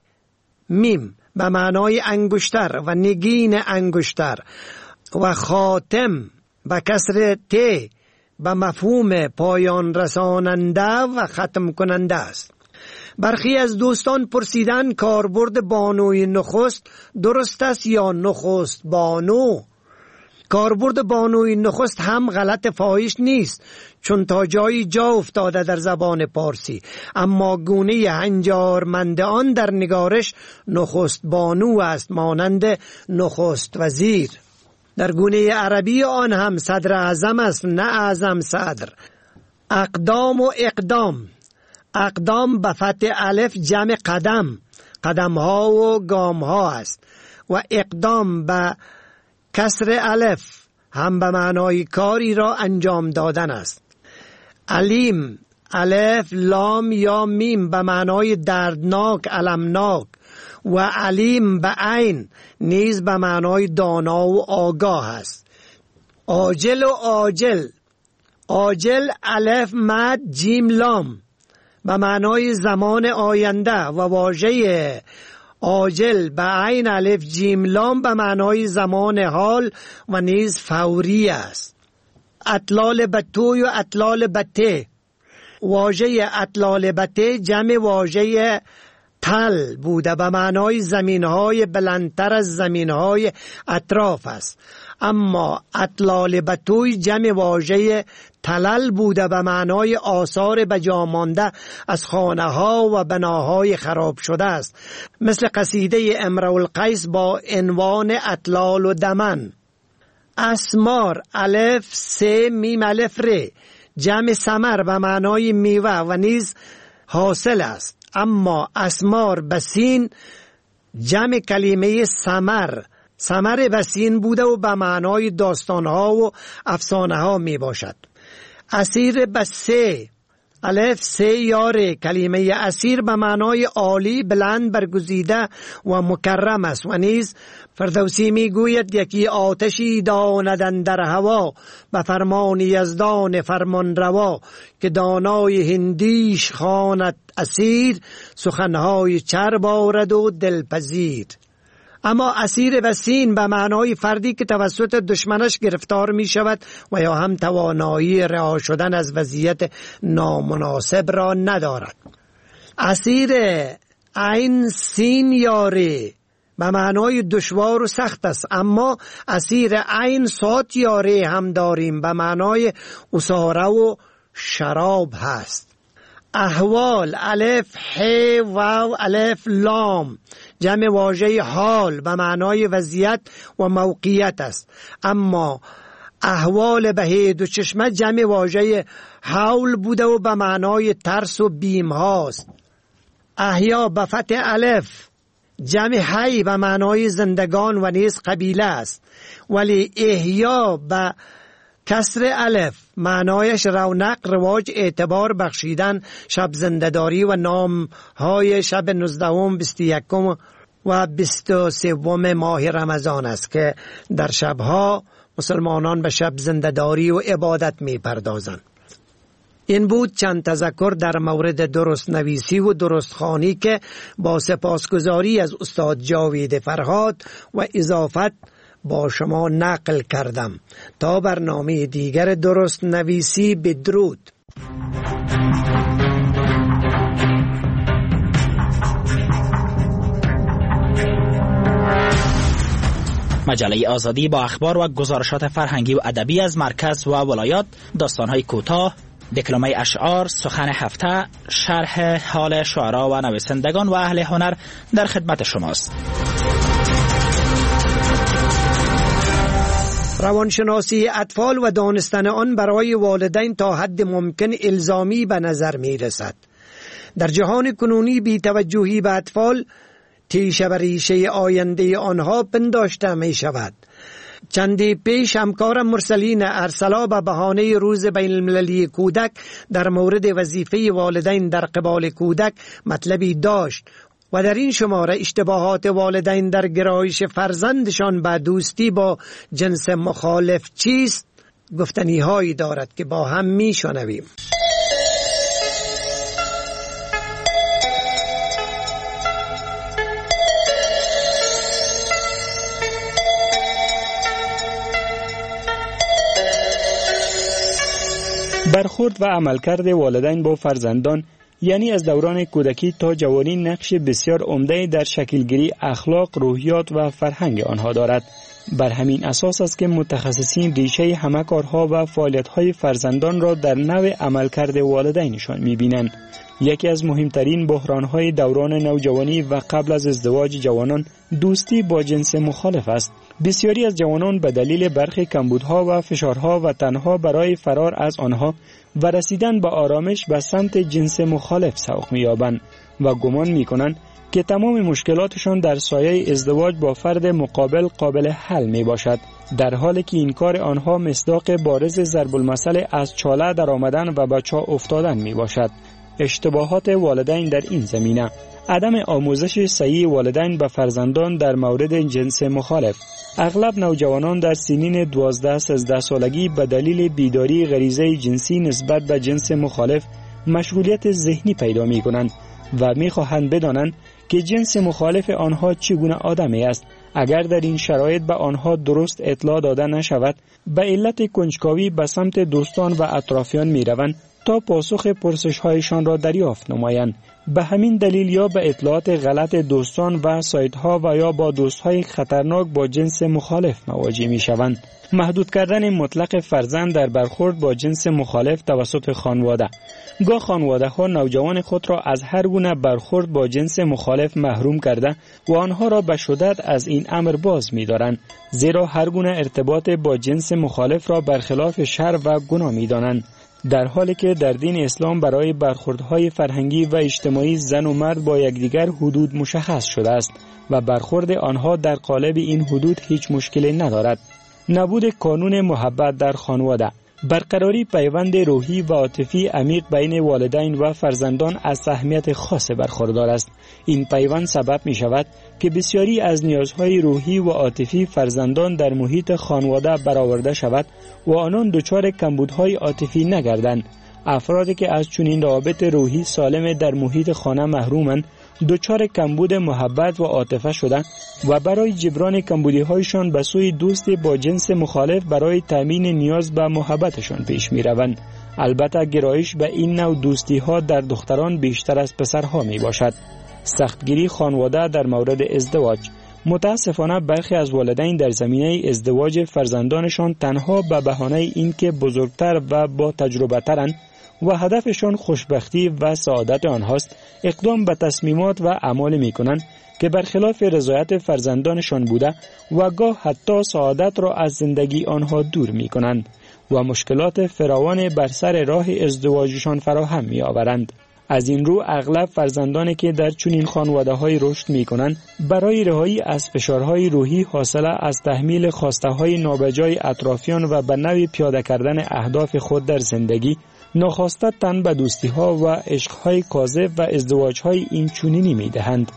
میم به معنای انگشتر و نگین انگشتر و خاتم به کسر ت به مفهوم پایان رساننده و ختم کننده است. برخی از دوستان پرسیدن کاربرد بانوی نخست درست است یا نخست بانو؟ کاربرد بانوی نخست هم غلط فاحش نیست، چون تا جایی جا افتاده در زبان پارسی، اما گونه هنجارمند آن در نگارش نخست بانو است، مانند نخست وزیر. در گونه عربی آن هم صدر اعظم است، نه اعظم صدر. اقدام و اقدام، اقدام به فتح الف جمع قدم، قدم ها و گام ها است، و اقدام به کسر الف هم به معنای کاری را انجام دادن است. علیم، الف لام یا میم به معنای دردناک، المناک، و علیم به عین نیز به معنای دانا و آگاه است. عاجل و عاجل، عاجل الف مد جیم لام به معنای زمان آینده، و واژه عاجل به عین الف جیم لام به معنای زمان حال و نیز فوری است. اطلال بتوی و اطلال بته، واژه اطلال بته جمع واژه تل بوده به معنای زمینهای بلندتر از زمینهای اطراف است، اما اطلال بتوی جمع واژه تلل بوده به معنای آثار بجا مانده از خانه ها و بناهای خراب شده است، مثل قصیده امرؤ القیس با عنوان اطلال و دمن. اسمار الف سه میم الف ر جمع ثمر به معنای میوه و نیز حاصل است، اما اسمار بسین جمع کلمه ثمر، ثمر بسین بوده و به معنای داستانها و افسانه ها می باشد. اسیر بسه الف سه یاره، کلمه اسیر به معنای عالی، بلند، برگزیده و مکرم است، و نیز فردوسی می گوید یکی آتشی داندن در هوا به فرمان یزدان فرمان روا، که دانای هندیش خواند اسیر سخنهای چرب آرد و دلپذیر. اما اسیر وسین به معنای فردی که توسط دشمنش گرفتار می شود و یا هم توانایی رها شدن از وضعیت نامناسب را ندارد. اسیر عین سین یاره به معنای دشوار و سخت است، اما اسیر عین صاد یاره هم داریم به معنای اساره و شراب هست. احوال الف ح واو الف لام جمع واژه حال به معنای وضعیت و موقعیت است، اما احوال به دو چشمه جمع واژه حول بوده و به معنای ترس و بیم هاست. احیا به فتح الف جمع حی به معنای زندگان و نیز قبیله است، ولی احیا به کسر الف معنایش رونق، رواج، اعتبار بخشیدن، شب زنده‌داری و نام های شب نوزدهم، بیست و یکم و بیست و سوم ماه رمضان است که در شبها مسلمانان به شب زنده‌داری و عبادت می پردازند. این بود چند تذکر در مورد درست نویسی و درست خوانی که با سپاسگزاری از استاد جاوید فرهاد و اضافت با شما نقل کردم. تا برنامه دیگر درست نویسی، بدرود. مجله آزادی با اخبار و گزارشات فرهنگی و ادبی از مرکز و ولایات، داستان‌های کوتاه، دکلمه اشعار، سخن هفته، شرح حال شعرا و نویسندگان و اهل هنر در خدمت شماست. روانشناسی اطفال و دانستن آن برای والدین تا حد ممکن الزامی به نظر می رسد. در جهان کنونی بی‌توجهی به اطفال تیشه بر ریشه آینده آنها پنداشته می شود. چندی پیش همکارم مرسلین ارسلا به بهانه روز بین المللی کودک در مورد وظیفه والدین در قبال کودک مطلبی داشت و در این شماره اشتباهات والدین در گرایش فرزندشان به دوستی با جنس مخالف چیست گفتنی هایی دارد که با هم می شنویم. برخورد و عملکرد والدین با فرزندان، یعنی از دوران کودکی تا جوانی، نقش بسیار عمده در شکلگیری اخلاق، روحیات و فرهنگ آنها دارد. بر همین اساس است که متخصصین ریشه همه کارها و فعالیت‌های فرزندان را در نوع عملکرد والدینشان می‌بینند. یکی از مهمترین بحران‌های دوران نوجوانی و قبل از ازدواج جوانان دوستی با جنس مخالف است بسیاری از جوانان به دلیل برخی کمبودها و فشارها و تنها برای فرار از آنها و رسیدن به آرامش به سمت جنس مخالف سوق می‌یابند و گمان می‌کنند که تمام مشکلاتشان در سایه ازدواج با فرد مقابل قابل حل می باشد، در حالی که این کار آنها مصداق بارز ضرب المثل از چاله در آمدن و به چاه افتادن می باشد. اشتباهات والدین در این زمینه: عدم آموزش صحیح والدین به فرزندان در مورد جنس مخالف. اغلب نوجوانان در سنین دوازده سیزده سالگی به دلیل بیداری غریزه جنسی نسبت به جنس مخالف مشغولیت ذهنی پیدا می کنند و می خواهند بدانند که جنس مخالف آنها چگونه آدمی است. اگر در این شرایط به آنها درست اطلاع داده نشود، به علت کنجکاوی به سمت دوستان و اطرافیان می روند تا پاسخ پرسش هایشان را دریافت نمایند. به همین دلیل یا به اطلاعات غلط دوستان و سایت ها و یا با دوست های خطرناک با جنس مخالف مواجه می شوند. محدود کردن مطلق فرزند در برخورد با جنس مخالف توسط خانواده. گاه خانواده ها نوجوان خود را از هر گونه برخورد با جنس مخالف محروم کرده و آنها را به شدت از این امر باز می دارند، زیرا هر گونه ارتباط با جنس مخالف را برخلاف شرع و گناه می دانند، در حالی که در دین اسلام برای برخوردهای فرهنگی و اجتماعی زن و مرد با یکدیگر حدود مشخص شده است و برخورد آنها در قالب این حدود هیچ مشکلی ندارد. نبود قانون محبت در خانواده. برقراری پیوند روحی و عاطفی عمیق بین والدین و فرزندان از اهمیت خاص برخوردار است. این پیوند سبب می شود که بسیاری از نیازهای روحی و عاطفی فرزندان در محیط خانواده برآورده شود و آنان دچار کمبودهای عاطفی نگردند. افرادی که از چنین روابط روحی سالم در محیط خانه محرومند، دچار کمبود محبت و عاطفه شدند و برای جبران کمبودی هایشان به سوی دوست با جنس مخالف برای تامین نیاز به محبتشان پیش می روند. البته گرایش به این نوع دوستی ها در دختران بیشتر از پسرها می باشد. سختگیری خانواده در مورد ازدواج. متاسفانه برخی از والدین در زمینه ازدواج فرزندانشان تنها به بهانه اینکه بزرگتر و با تجربه ترند و هدفشان خوشبختی و سعادت آنهاست، اقدام به تصمیمات و اعمال می کنند که برخلاف رضایت فرزندانشان بوده و گاه حتی سعادت را از زندگی آنها دور می کنند و مشکلات فراوان بر سر راه ازدواجشان فراهم می آورند. از این رو اغلب فرزندانی که در چنین خانواده‌های رشد می‌کنند برای رهایی از فشارهای روحی حاصله از تحمیل خواسته‌های نابجای اطرافیان و به نوعی پیاده کردن اهداف خود در زندگی، ناخواسته تن به دوستی‌ها و عشق‌های کاذب و ازدواج‌های این چنینی می‌دهند.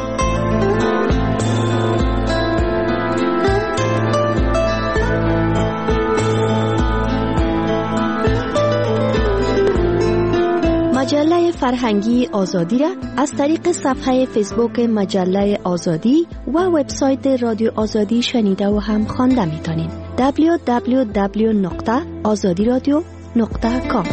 مجله فرهنگی آزادی را از طریق صفحه فیسبوک مجله آزادی و وبسایت رادیو آزادی شنیده و هم خوانده می‌تونید. دبلیو دبلیو دبلیو نقطه آزادی رادیو نقطه کام.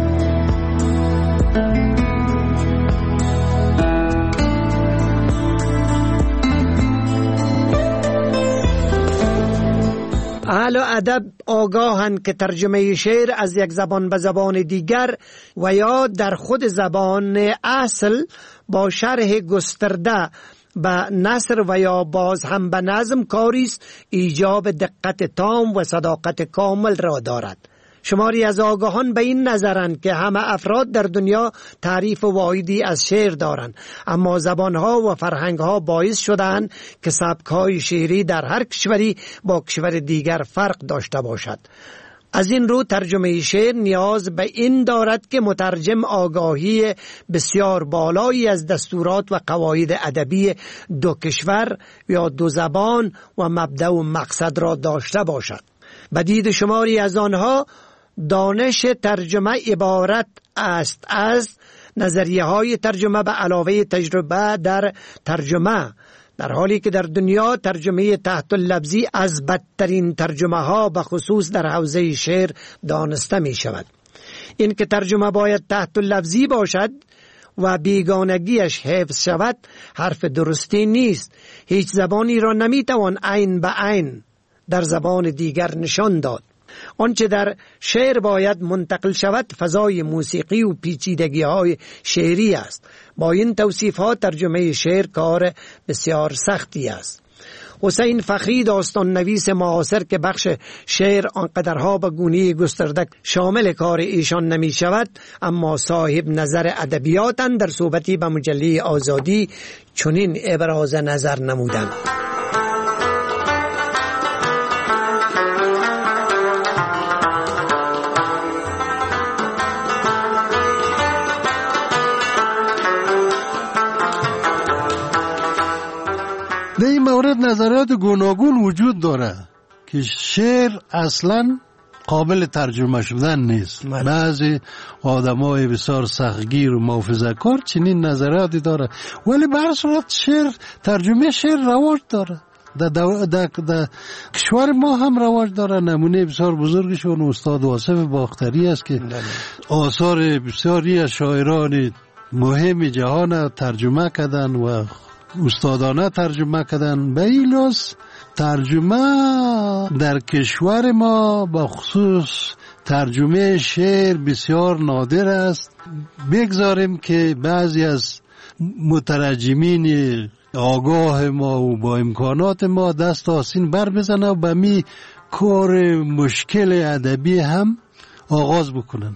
اهل ادب آگاهند که ترجمه شعر از یک زبان به زبان دیگر و یا در خود زبان اصل با شرح گسترده به نثر و یا باز هم به نظم کاری است ایجاب دقت تام و صداقت کامل را دارد. شماری از آگاهان به این نظرند که همه افراد در دنیا تعریف واحدی از شعر دارند، اما زبانها و فرهنگها باعث شدند که سبکهای شعری در هر کشوری با کشور دیگر فرق داشته باشد. از این رو ترجمه شعر نیاز به این دارد که مترجم آگاهی بسیار بالایی از دستورات و قواعد ادبی دو کشور یا دو زبان و مبدأ و مقصد را داشته باشد. به دید شماری از آنها دانش ترجمه عبارت است از نظریه های ترجمه به علاوه تجربه در ترجمه، در حالی که در دنیا ترجمه تحت اللفظی از بدترین ترجمه ها به خصوص در حوزه شعر دانسته می شود. این که ترجمه باید تحت اللفظی باشد و بیگانگیش حفظ شود حرف درستی نیست. هیچ زبانی را نمی توان عین به عین در زبان دیگر نشان داد. آنچه در شعر باید منتقل شود فضای موسیقی و پیچیدگی های شعری است. با این توصیف ها ترجمه شعر کار بسیار سختی است. حسین فخری داستان نویس معاصر که بخش شعر آنقدرها به گونه گسترده شامل کار ایشان نمی شود، اما صاحب نظر ادبیاتند، در صحبتی به مجله آزادی چنین ابراز نظر نمودند: در این مورد نظرات گوناگون وجود داره که شعر اصلا قابل ترجمه شدن نیست. بعضی آدمای بسیار سختگیر و محافظه‌کار چنین نظراتی داره، ولی به هر صورت شعر، ترجمه شعر رواج داره. در دو... در در کشور ما هم رواج داره. نمونه بسیار بزرگشون استاد واصف باختری است که آثار بسیاری از شاعران مهم جهان ترجمه کردن و استادانه ترجمه کردن. به این لحاظ ترجمه در کشور ما با خصوص ترجمه شعر بسیار نادر است. بگذاریم که بعضی از مترجمین آگاه ما و با امکانات ما دست آسین بر بزنه و به می کار مشکل ادبی هم آغاز بکنن.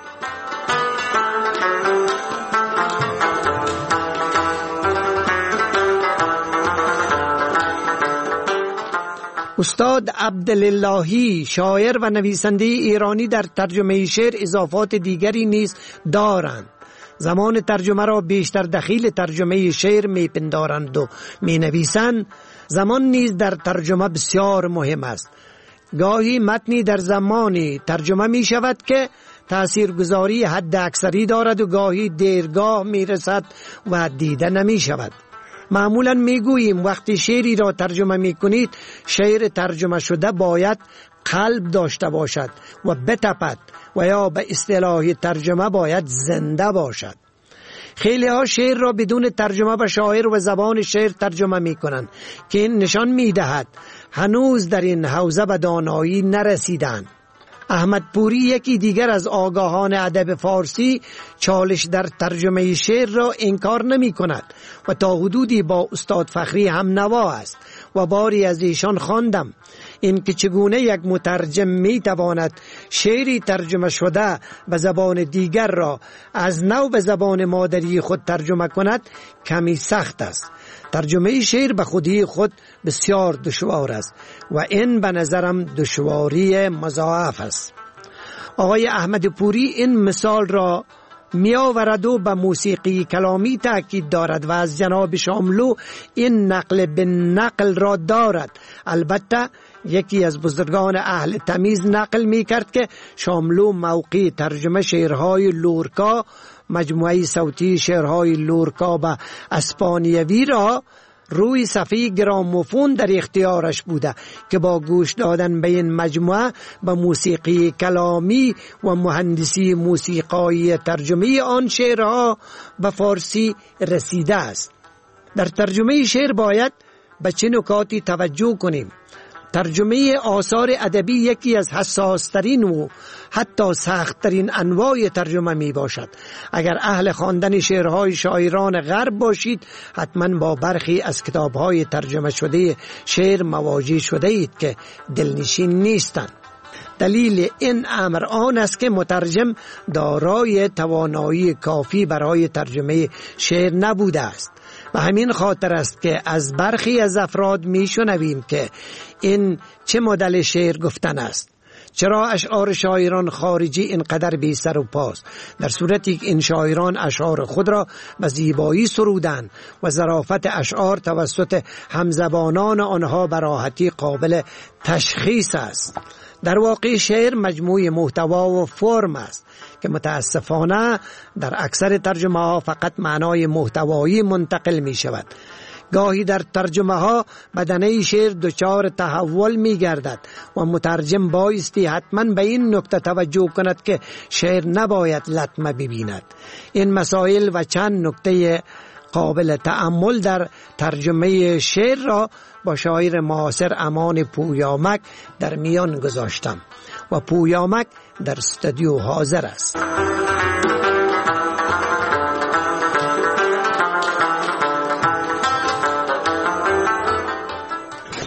استاد عبداللهی شاعر و نویسنده ایرانی در ترجمه شعر اضافات دیگری نیز دارند. زمان ترجمه را بیشتر دخیل ترجمه شعر می پندارند و می نویسند. زمان نیز در ترجمه بسیار مهم است. گاهی متنی در زمانی ترجمه می شود که تاثیرگذاری حد اکثری دارد و گاهی دیرگاه می رسد و دیده نمی شود. معمولا میگوییم وقتی شعری را ترجمه میکنید، شعر ترجمه شده باید قلب داشته باشد و بتپد و یا به اصطلاح ترجمه باید زنده باشد. خیلی ها شعر را بدون ترجمه به شاعر و زبان شعر ترجمه میکنند که این نشان میدهد هنوز در این حوزه به دانایی نرسیدند. احمد پوری یکی دیگر از آگاهان ادب فارسی چالش در ترجمه شعر را انکار نمی کند و تا حدودی با استاد فخری هم نوا است و باری از ایشان خواندم این که چگونه یک مترجم می تواند شعری ترجمه شده به زبان دیگر را از نو به زبان مادری خود ترجمه کند کمی سخت است. ترجمه شعر به خودی خود بسیار دشوار است و این به نظرم دشواری مضاعف است. آقای احمد پوری این مثال را می آورد و به موسیقی کلامی تاکید دارد و از جناب شاملو این نقل به نقل را دارد. البته یکی از بزرگان اهل تمیز نقل می کرد که شاملو موقع ترجمه شعرهای لورکا، مجموعه صوتی شعرهای لورکا به اسپانیوی را روی صفحه گراموفون در اختیارش بوده که با گوش دادن به این مجموعه به موسیقی کلامی و مهندسی موسیقایی ترجمه آن شعرها به فارسی رسیده است. در ترجمه شعر باید به چه نکاتی توجه کنیم؟ ترجمه آثار ادبی یکی از حساسترین و حتی سختترین انواع ترجمه می باشد. اگر اهل خواندن شعرهای شاعران غرب باشید، حتما با برخی از کتابهای ترجمه شده شعر مواجه شده اید که دلنشین نیستند. دلیل این امر آن است که مترجم دارای توانایی کافی برای ترجمه شعر نبوده است. و همین خاطر است که از برخی از افراد می شنویم که این چه مدل شعر گفتن است. چرا اشعار شاعران خارجی اینقدر بی سر و پاست، در صورتی که این شاعران اشعار خود را به زیبایی سرودند و ظرافت اشعار توسط همزبانان آنها به راحتی قابل تشخیص است. در واقع شعر مجموعه محتوا و فرم است که متاسفانه در اکثر ترجمه ها فقط معنای محتوایی منتقل می شود. گاهی در ترجمه ها بدنه شعر دچار تحول می گردد و مترجم بایستی حتما به این نکته توجه کند که شعر نباید لطمه ببیند. این مسائل و چند نکته قابل تأمل در ترجمه شعر را با شاعر معاصر امان پویامک در میان گذاشتم و پویامک در استودیو حاضر است.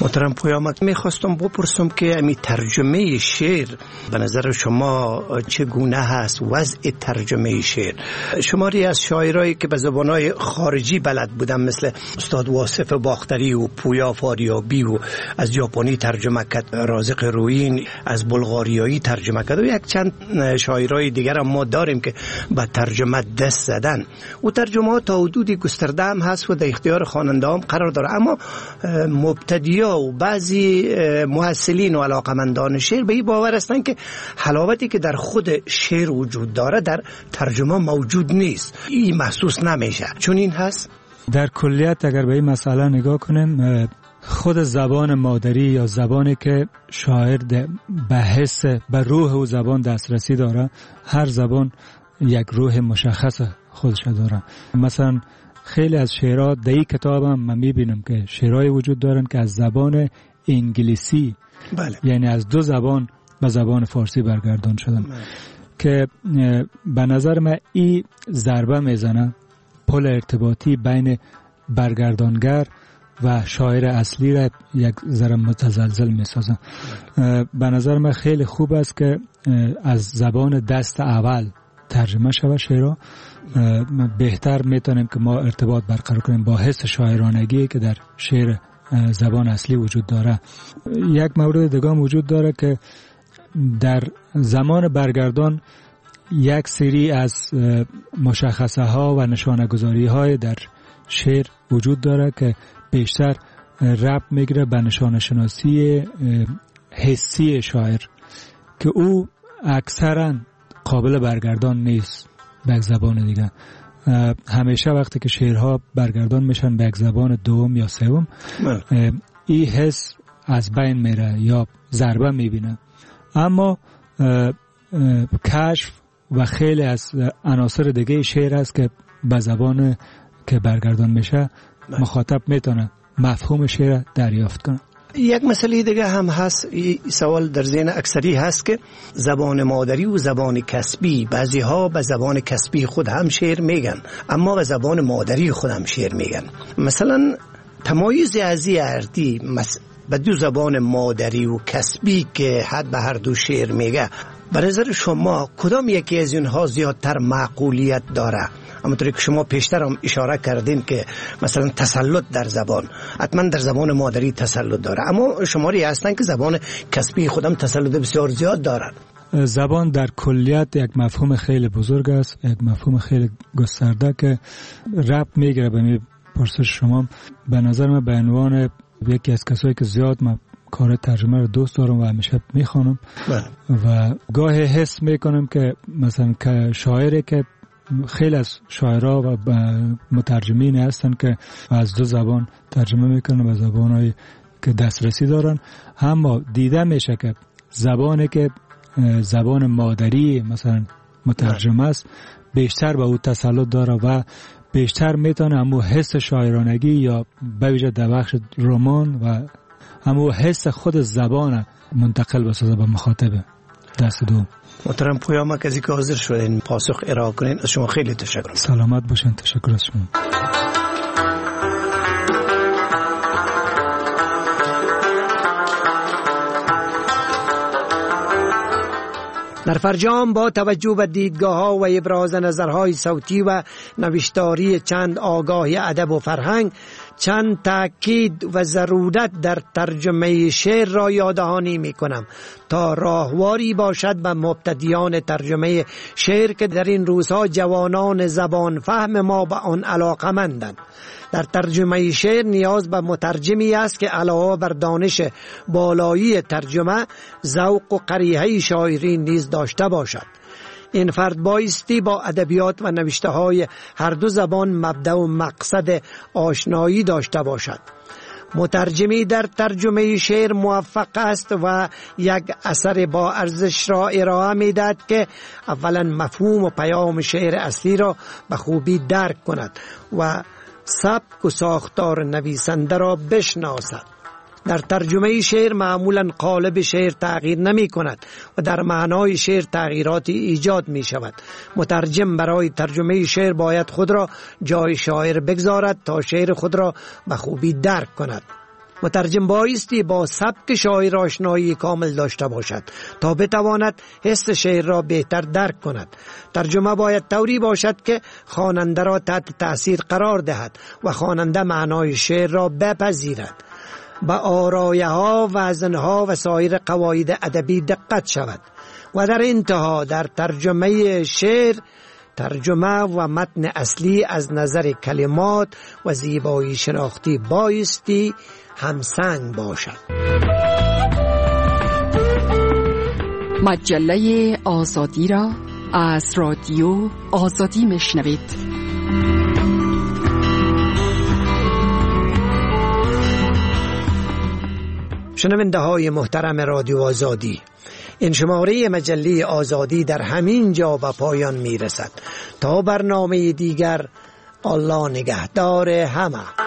محترم پویامک، میخواستم بپرسم که امی ترجمه شعر به نظر شما چگونه هست؟ وضع ترجمه شعر، شماری از شاعرایی که به زبانهای خارجی بلد بودن مثل استاد واصف باختری و پویا فاریابی و از ژاپنی ترجمه کرد رازق رویین، از بلغاریایی ترجمه کرد و یک چند شاعرای دیگر هم ما داریم که به ترجمه دست زدن و ترجمه ها تا حدودی گسترده هم هست و در اختیار خواننده هم قرار داره. اما مبتدیا و بعضی محصلین و علاقمندان شعر به این باور هستند که حلاوتی که در خود شعر وجود داره در ترجمه موجود نیست، این محسوس نمیشه. چون این هست در کلیت اگر به این مسئله نگاه کنیم، خود زبان مادری یا زبانی که شاعر به حس به روح و زبان دسترسی داره، هر زبان یک روح مشخص خودش داره. مثلا خیلی از شعرها در این کتاب هم من میبینم که شعرهای وجود دارن که از زبان انگلیسی بله. یعنی از دو زبان به زبان فارسی برگردان شدن بله. که به نظر من این ضربه میزنه پل ارتباطی بین برگردانگر و شاعر اصلی را یک ذره متزلزل میسازه. به نظر من خیلی خوب است که از زبان دست اول ترجمه شود شعرها، بهتر میتونیم که ما ارتباط برقرار کنیم با حس شاعرانگی که در شعر زبان اصلی وجود داره. یک مورد دیگه هم وجود داره که در زمان برگردان یک سری از مشخصه ها و نشانه گذاری های در شعر وجود داره که بیشتر ربط میگیره به نشانه شناسی حسی شاعر که او اکثرا قابل برگردان نیست به زبان دیگه. همیشه وقتی که شعرها برگردان میشن به زبان دوم یا سوم، این حس از بین میره یا ضربه میبینه. اما کشف و خیلی از عناصر دیگه شعر است که به زبان که برگردان میشه مخاطب میتونه مفهوم شعر دریافت کنه. یک مسئله دیگه هم هست، این سوال در ذهن اکثری هست که زبان مادری و زبان کسبی، بعضی ها به زبان کسبی خود هم شعر میگن اما به زبان مادری خود هم شعر میگن. مثلا تمایز ازی اردی به دو زبان مادری و کسبی که حد به هر دو شعر میگه، به نظر شما کدام یکی از اینها زیادتر معقولیت داره؟ همونطوری که شما پیشتر هم اشاره کردین که مثلا تسلط در زبان، حتما در زبان مادری تسلط داره، اما شماری هستن که زبان کسبی خودم تسلط بسیار زیاد دارن. زبان در کلیت یک مفهوم خیلی بزرگ است، یک مفهوم خیلی گسترده که ربط میگیره به می پرسش شما. به نظر من به عنوان یکی از کسایی که زیاد من کار ترجمه رو دوست دارم و همیشه میخوانم و گاهی حس میکنم که مثلا که شاعری که خیلی از شاعرها و مترجمین هستن که از دو زبان ترجمه میکنن و زبانهایی که دسترسی دارن، اما دیده میشه که زبانی که زبان مادری مثلا مترجمه است بیشتر به او تسلط داره و بیشتر میتونه همو حس شاعرانگی یا به ویژه در بخش رمان و همو حس خود زبان منتقل بسازه به مخاطب دست دوم. محترم پویامک، از اینکه حاضر شدین پاسخ ارائه کنین از شما خیلی تشکر. سلامت باشین. تشکر از شما. در فرجام با توجه به دیدگاه‌ها و ابراز نظرهای صوتی و نوشتاری چند آگاهی ادب و فرهنگ، چند تأکید و ضرورت در ترجمه شعر را یاددهانی می‌کنم تا راهواری باشد به مبتدیان ترجمه شعر که در این روزها جوانان زبان فهم ما به آن علاقه‌مندند. در ترجمه شعر نیاز به مترجمی است که علاوه بر دانش بالایی ترجمه، ذوق و قریحه شاعری نیز داشته باشد. این فرد بایستی با ادبیات و نوشته های هر دو زبان مبدأ و مقصد آشنایی داشته باشد. مترجمی در ترجمه شعر موفق است و یک اثر با ارزش را ارائه می‌دهد که اولا مفهوم و پیام شعر اصلی را به خوبی درک کند و سبک و ساختار نویسنده را بشناسد. در ترجمه شعر معمولا قالب شعر تغییر نمی کند و در معنای شعر تغییراتی ایجاد می شود. مترجم برای ترجمه شعر باید خود را جای شاعر بگذارد تا شعر خود را به خوبی درک کند. مترجم بایستی با سبک شاعر آشنایی کامل داشته باشد تا بتواند حس شعر را بهتر درک کند. ترجمه باید طوری باشد که خواننده را تحت تأثیر قرار دهد و خواننده معنای شعر را بپذیرد. به آرایه ها، وزن ها و سایر قواعد ادبی دقت شود و در انتها در ترجمه شعر ترجمه و متن اصلی از نظر کلمات و زیبایی شناختی بایستی همسنگ باشد. مجله آزادی را از رادیو آزادی میشنوید. شنونده های محترم رادیو آزادی، این شماره مجله آزادی در همین جا به پایان می رسد. تا برنامه دیگر، الله نگهدار همه.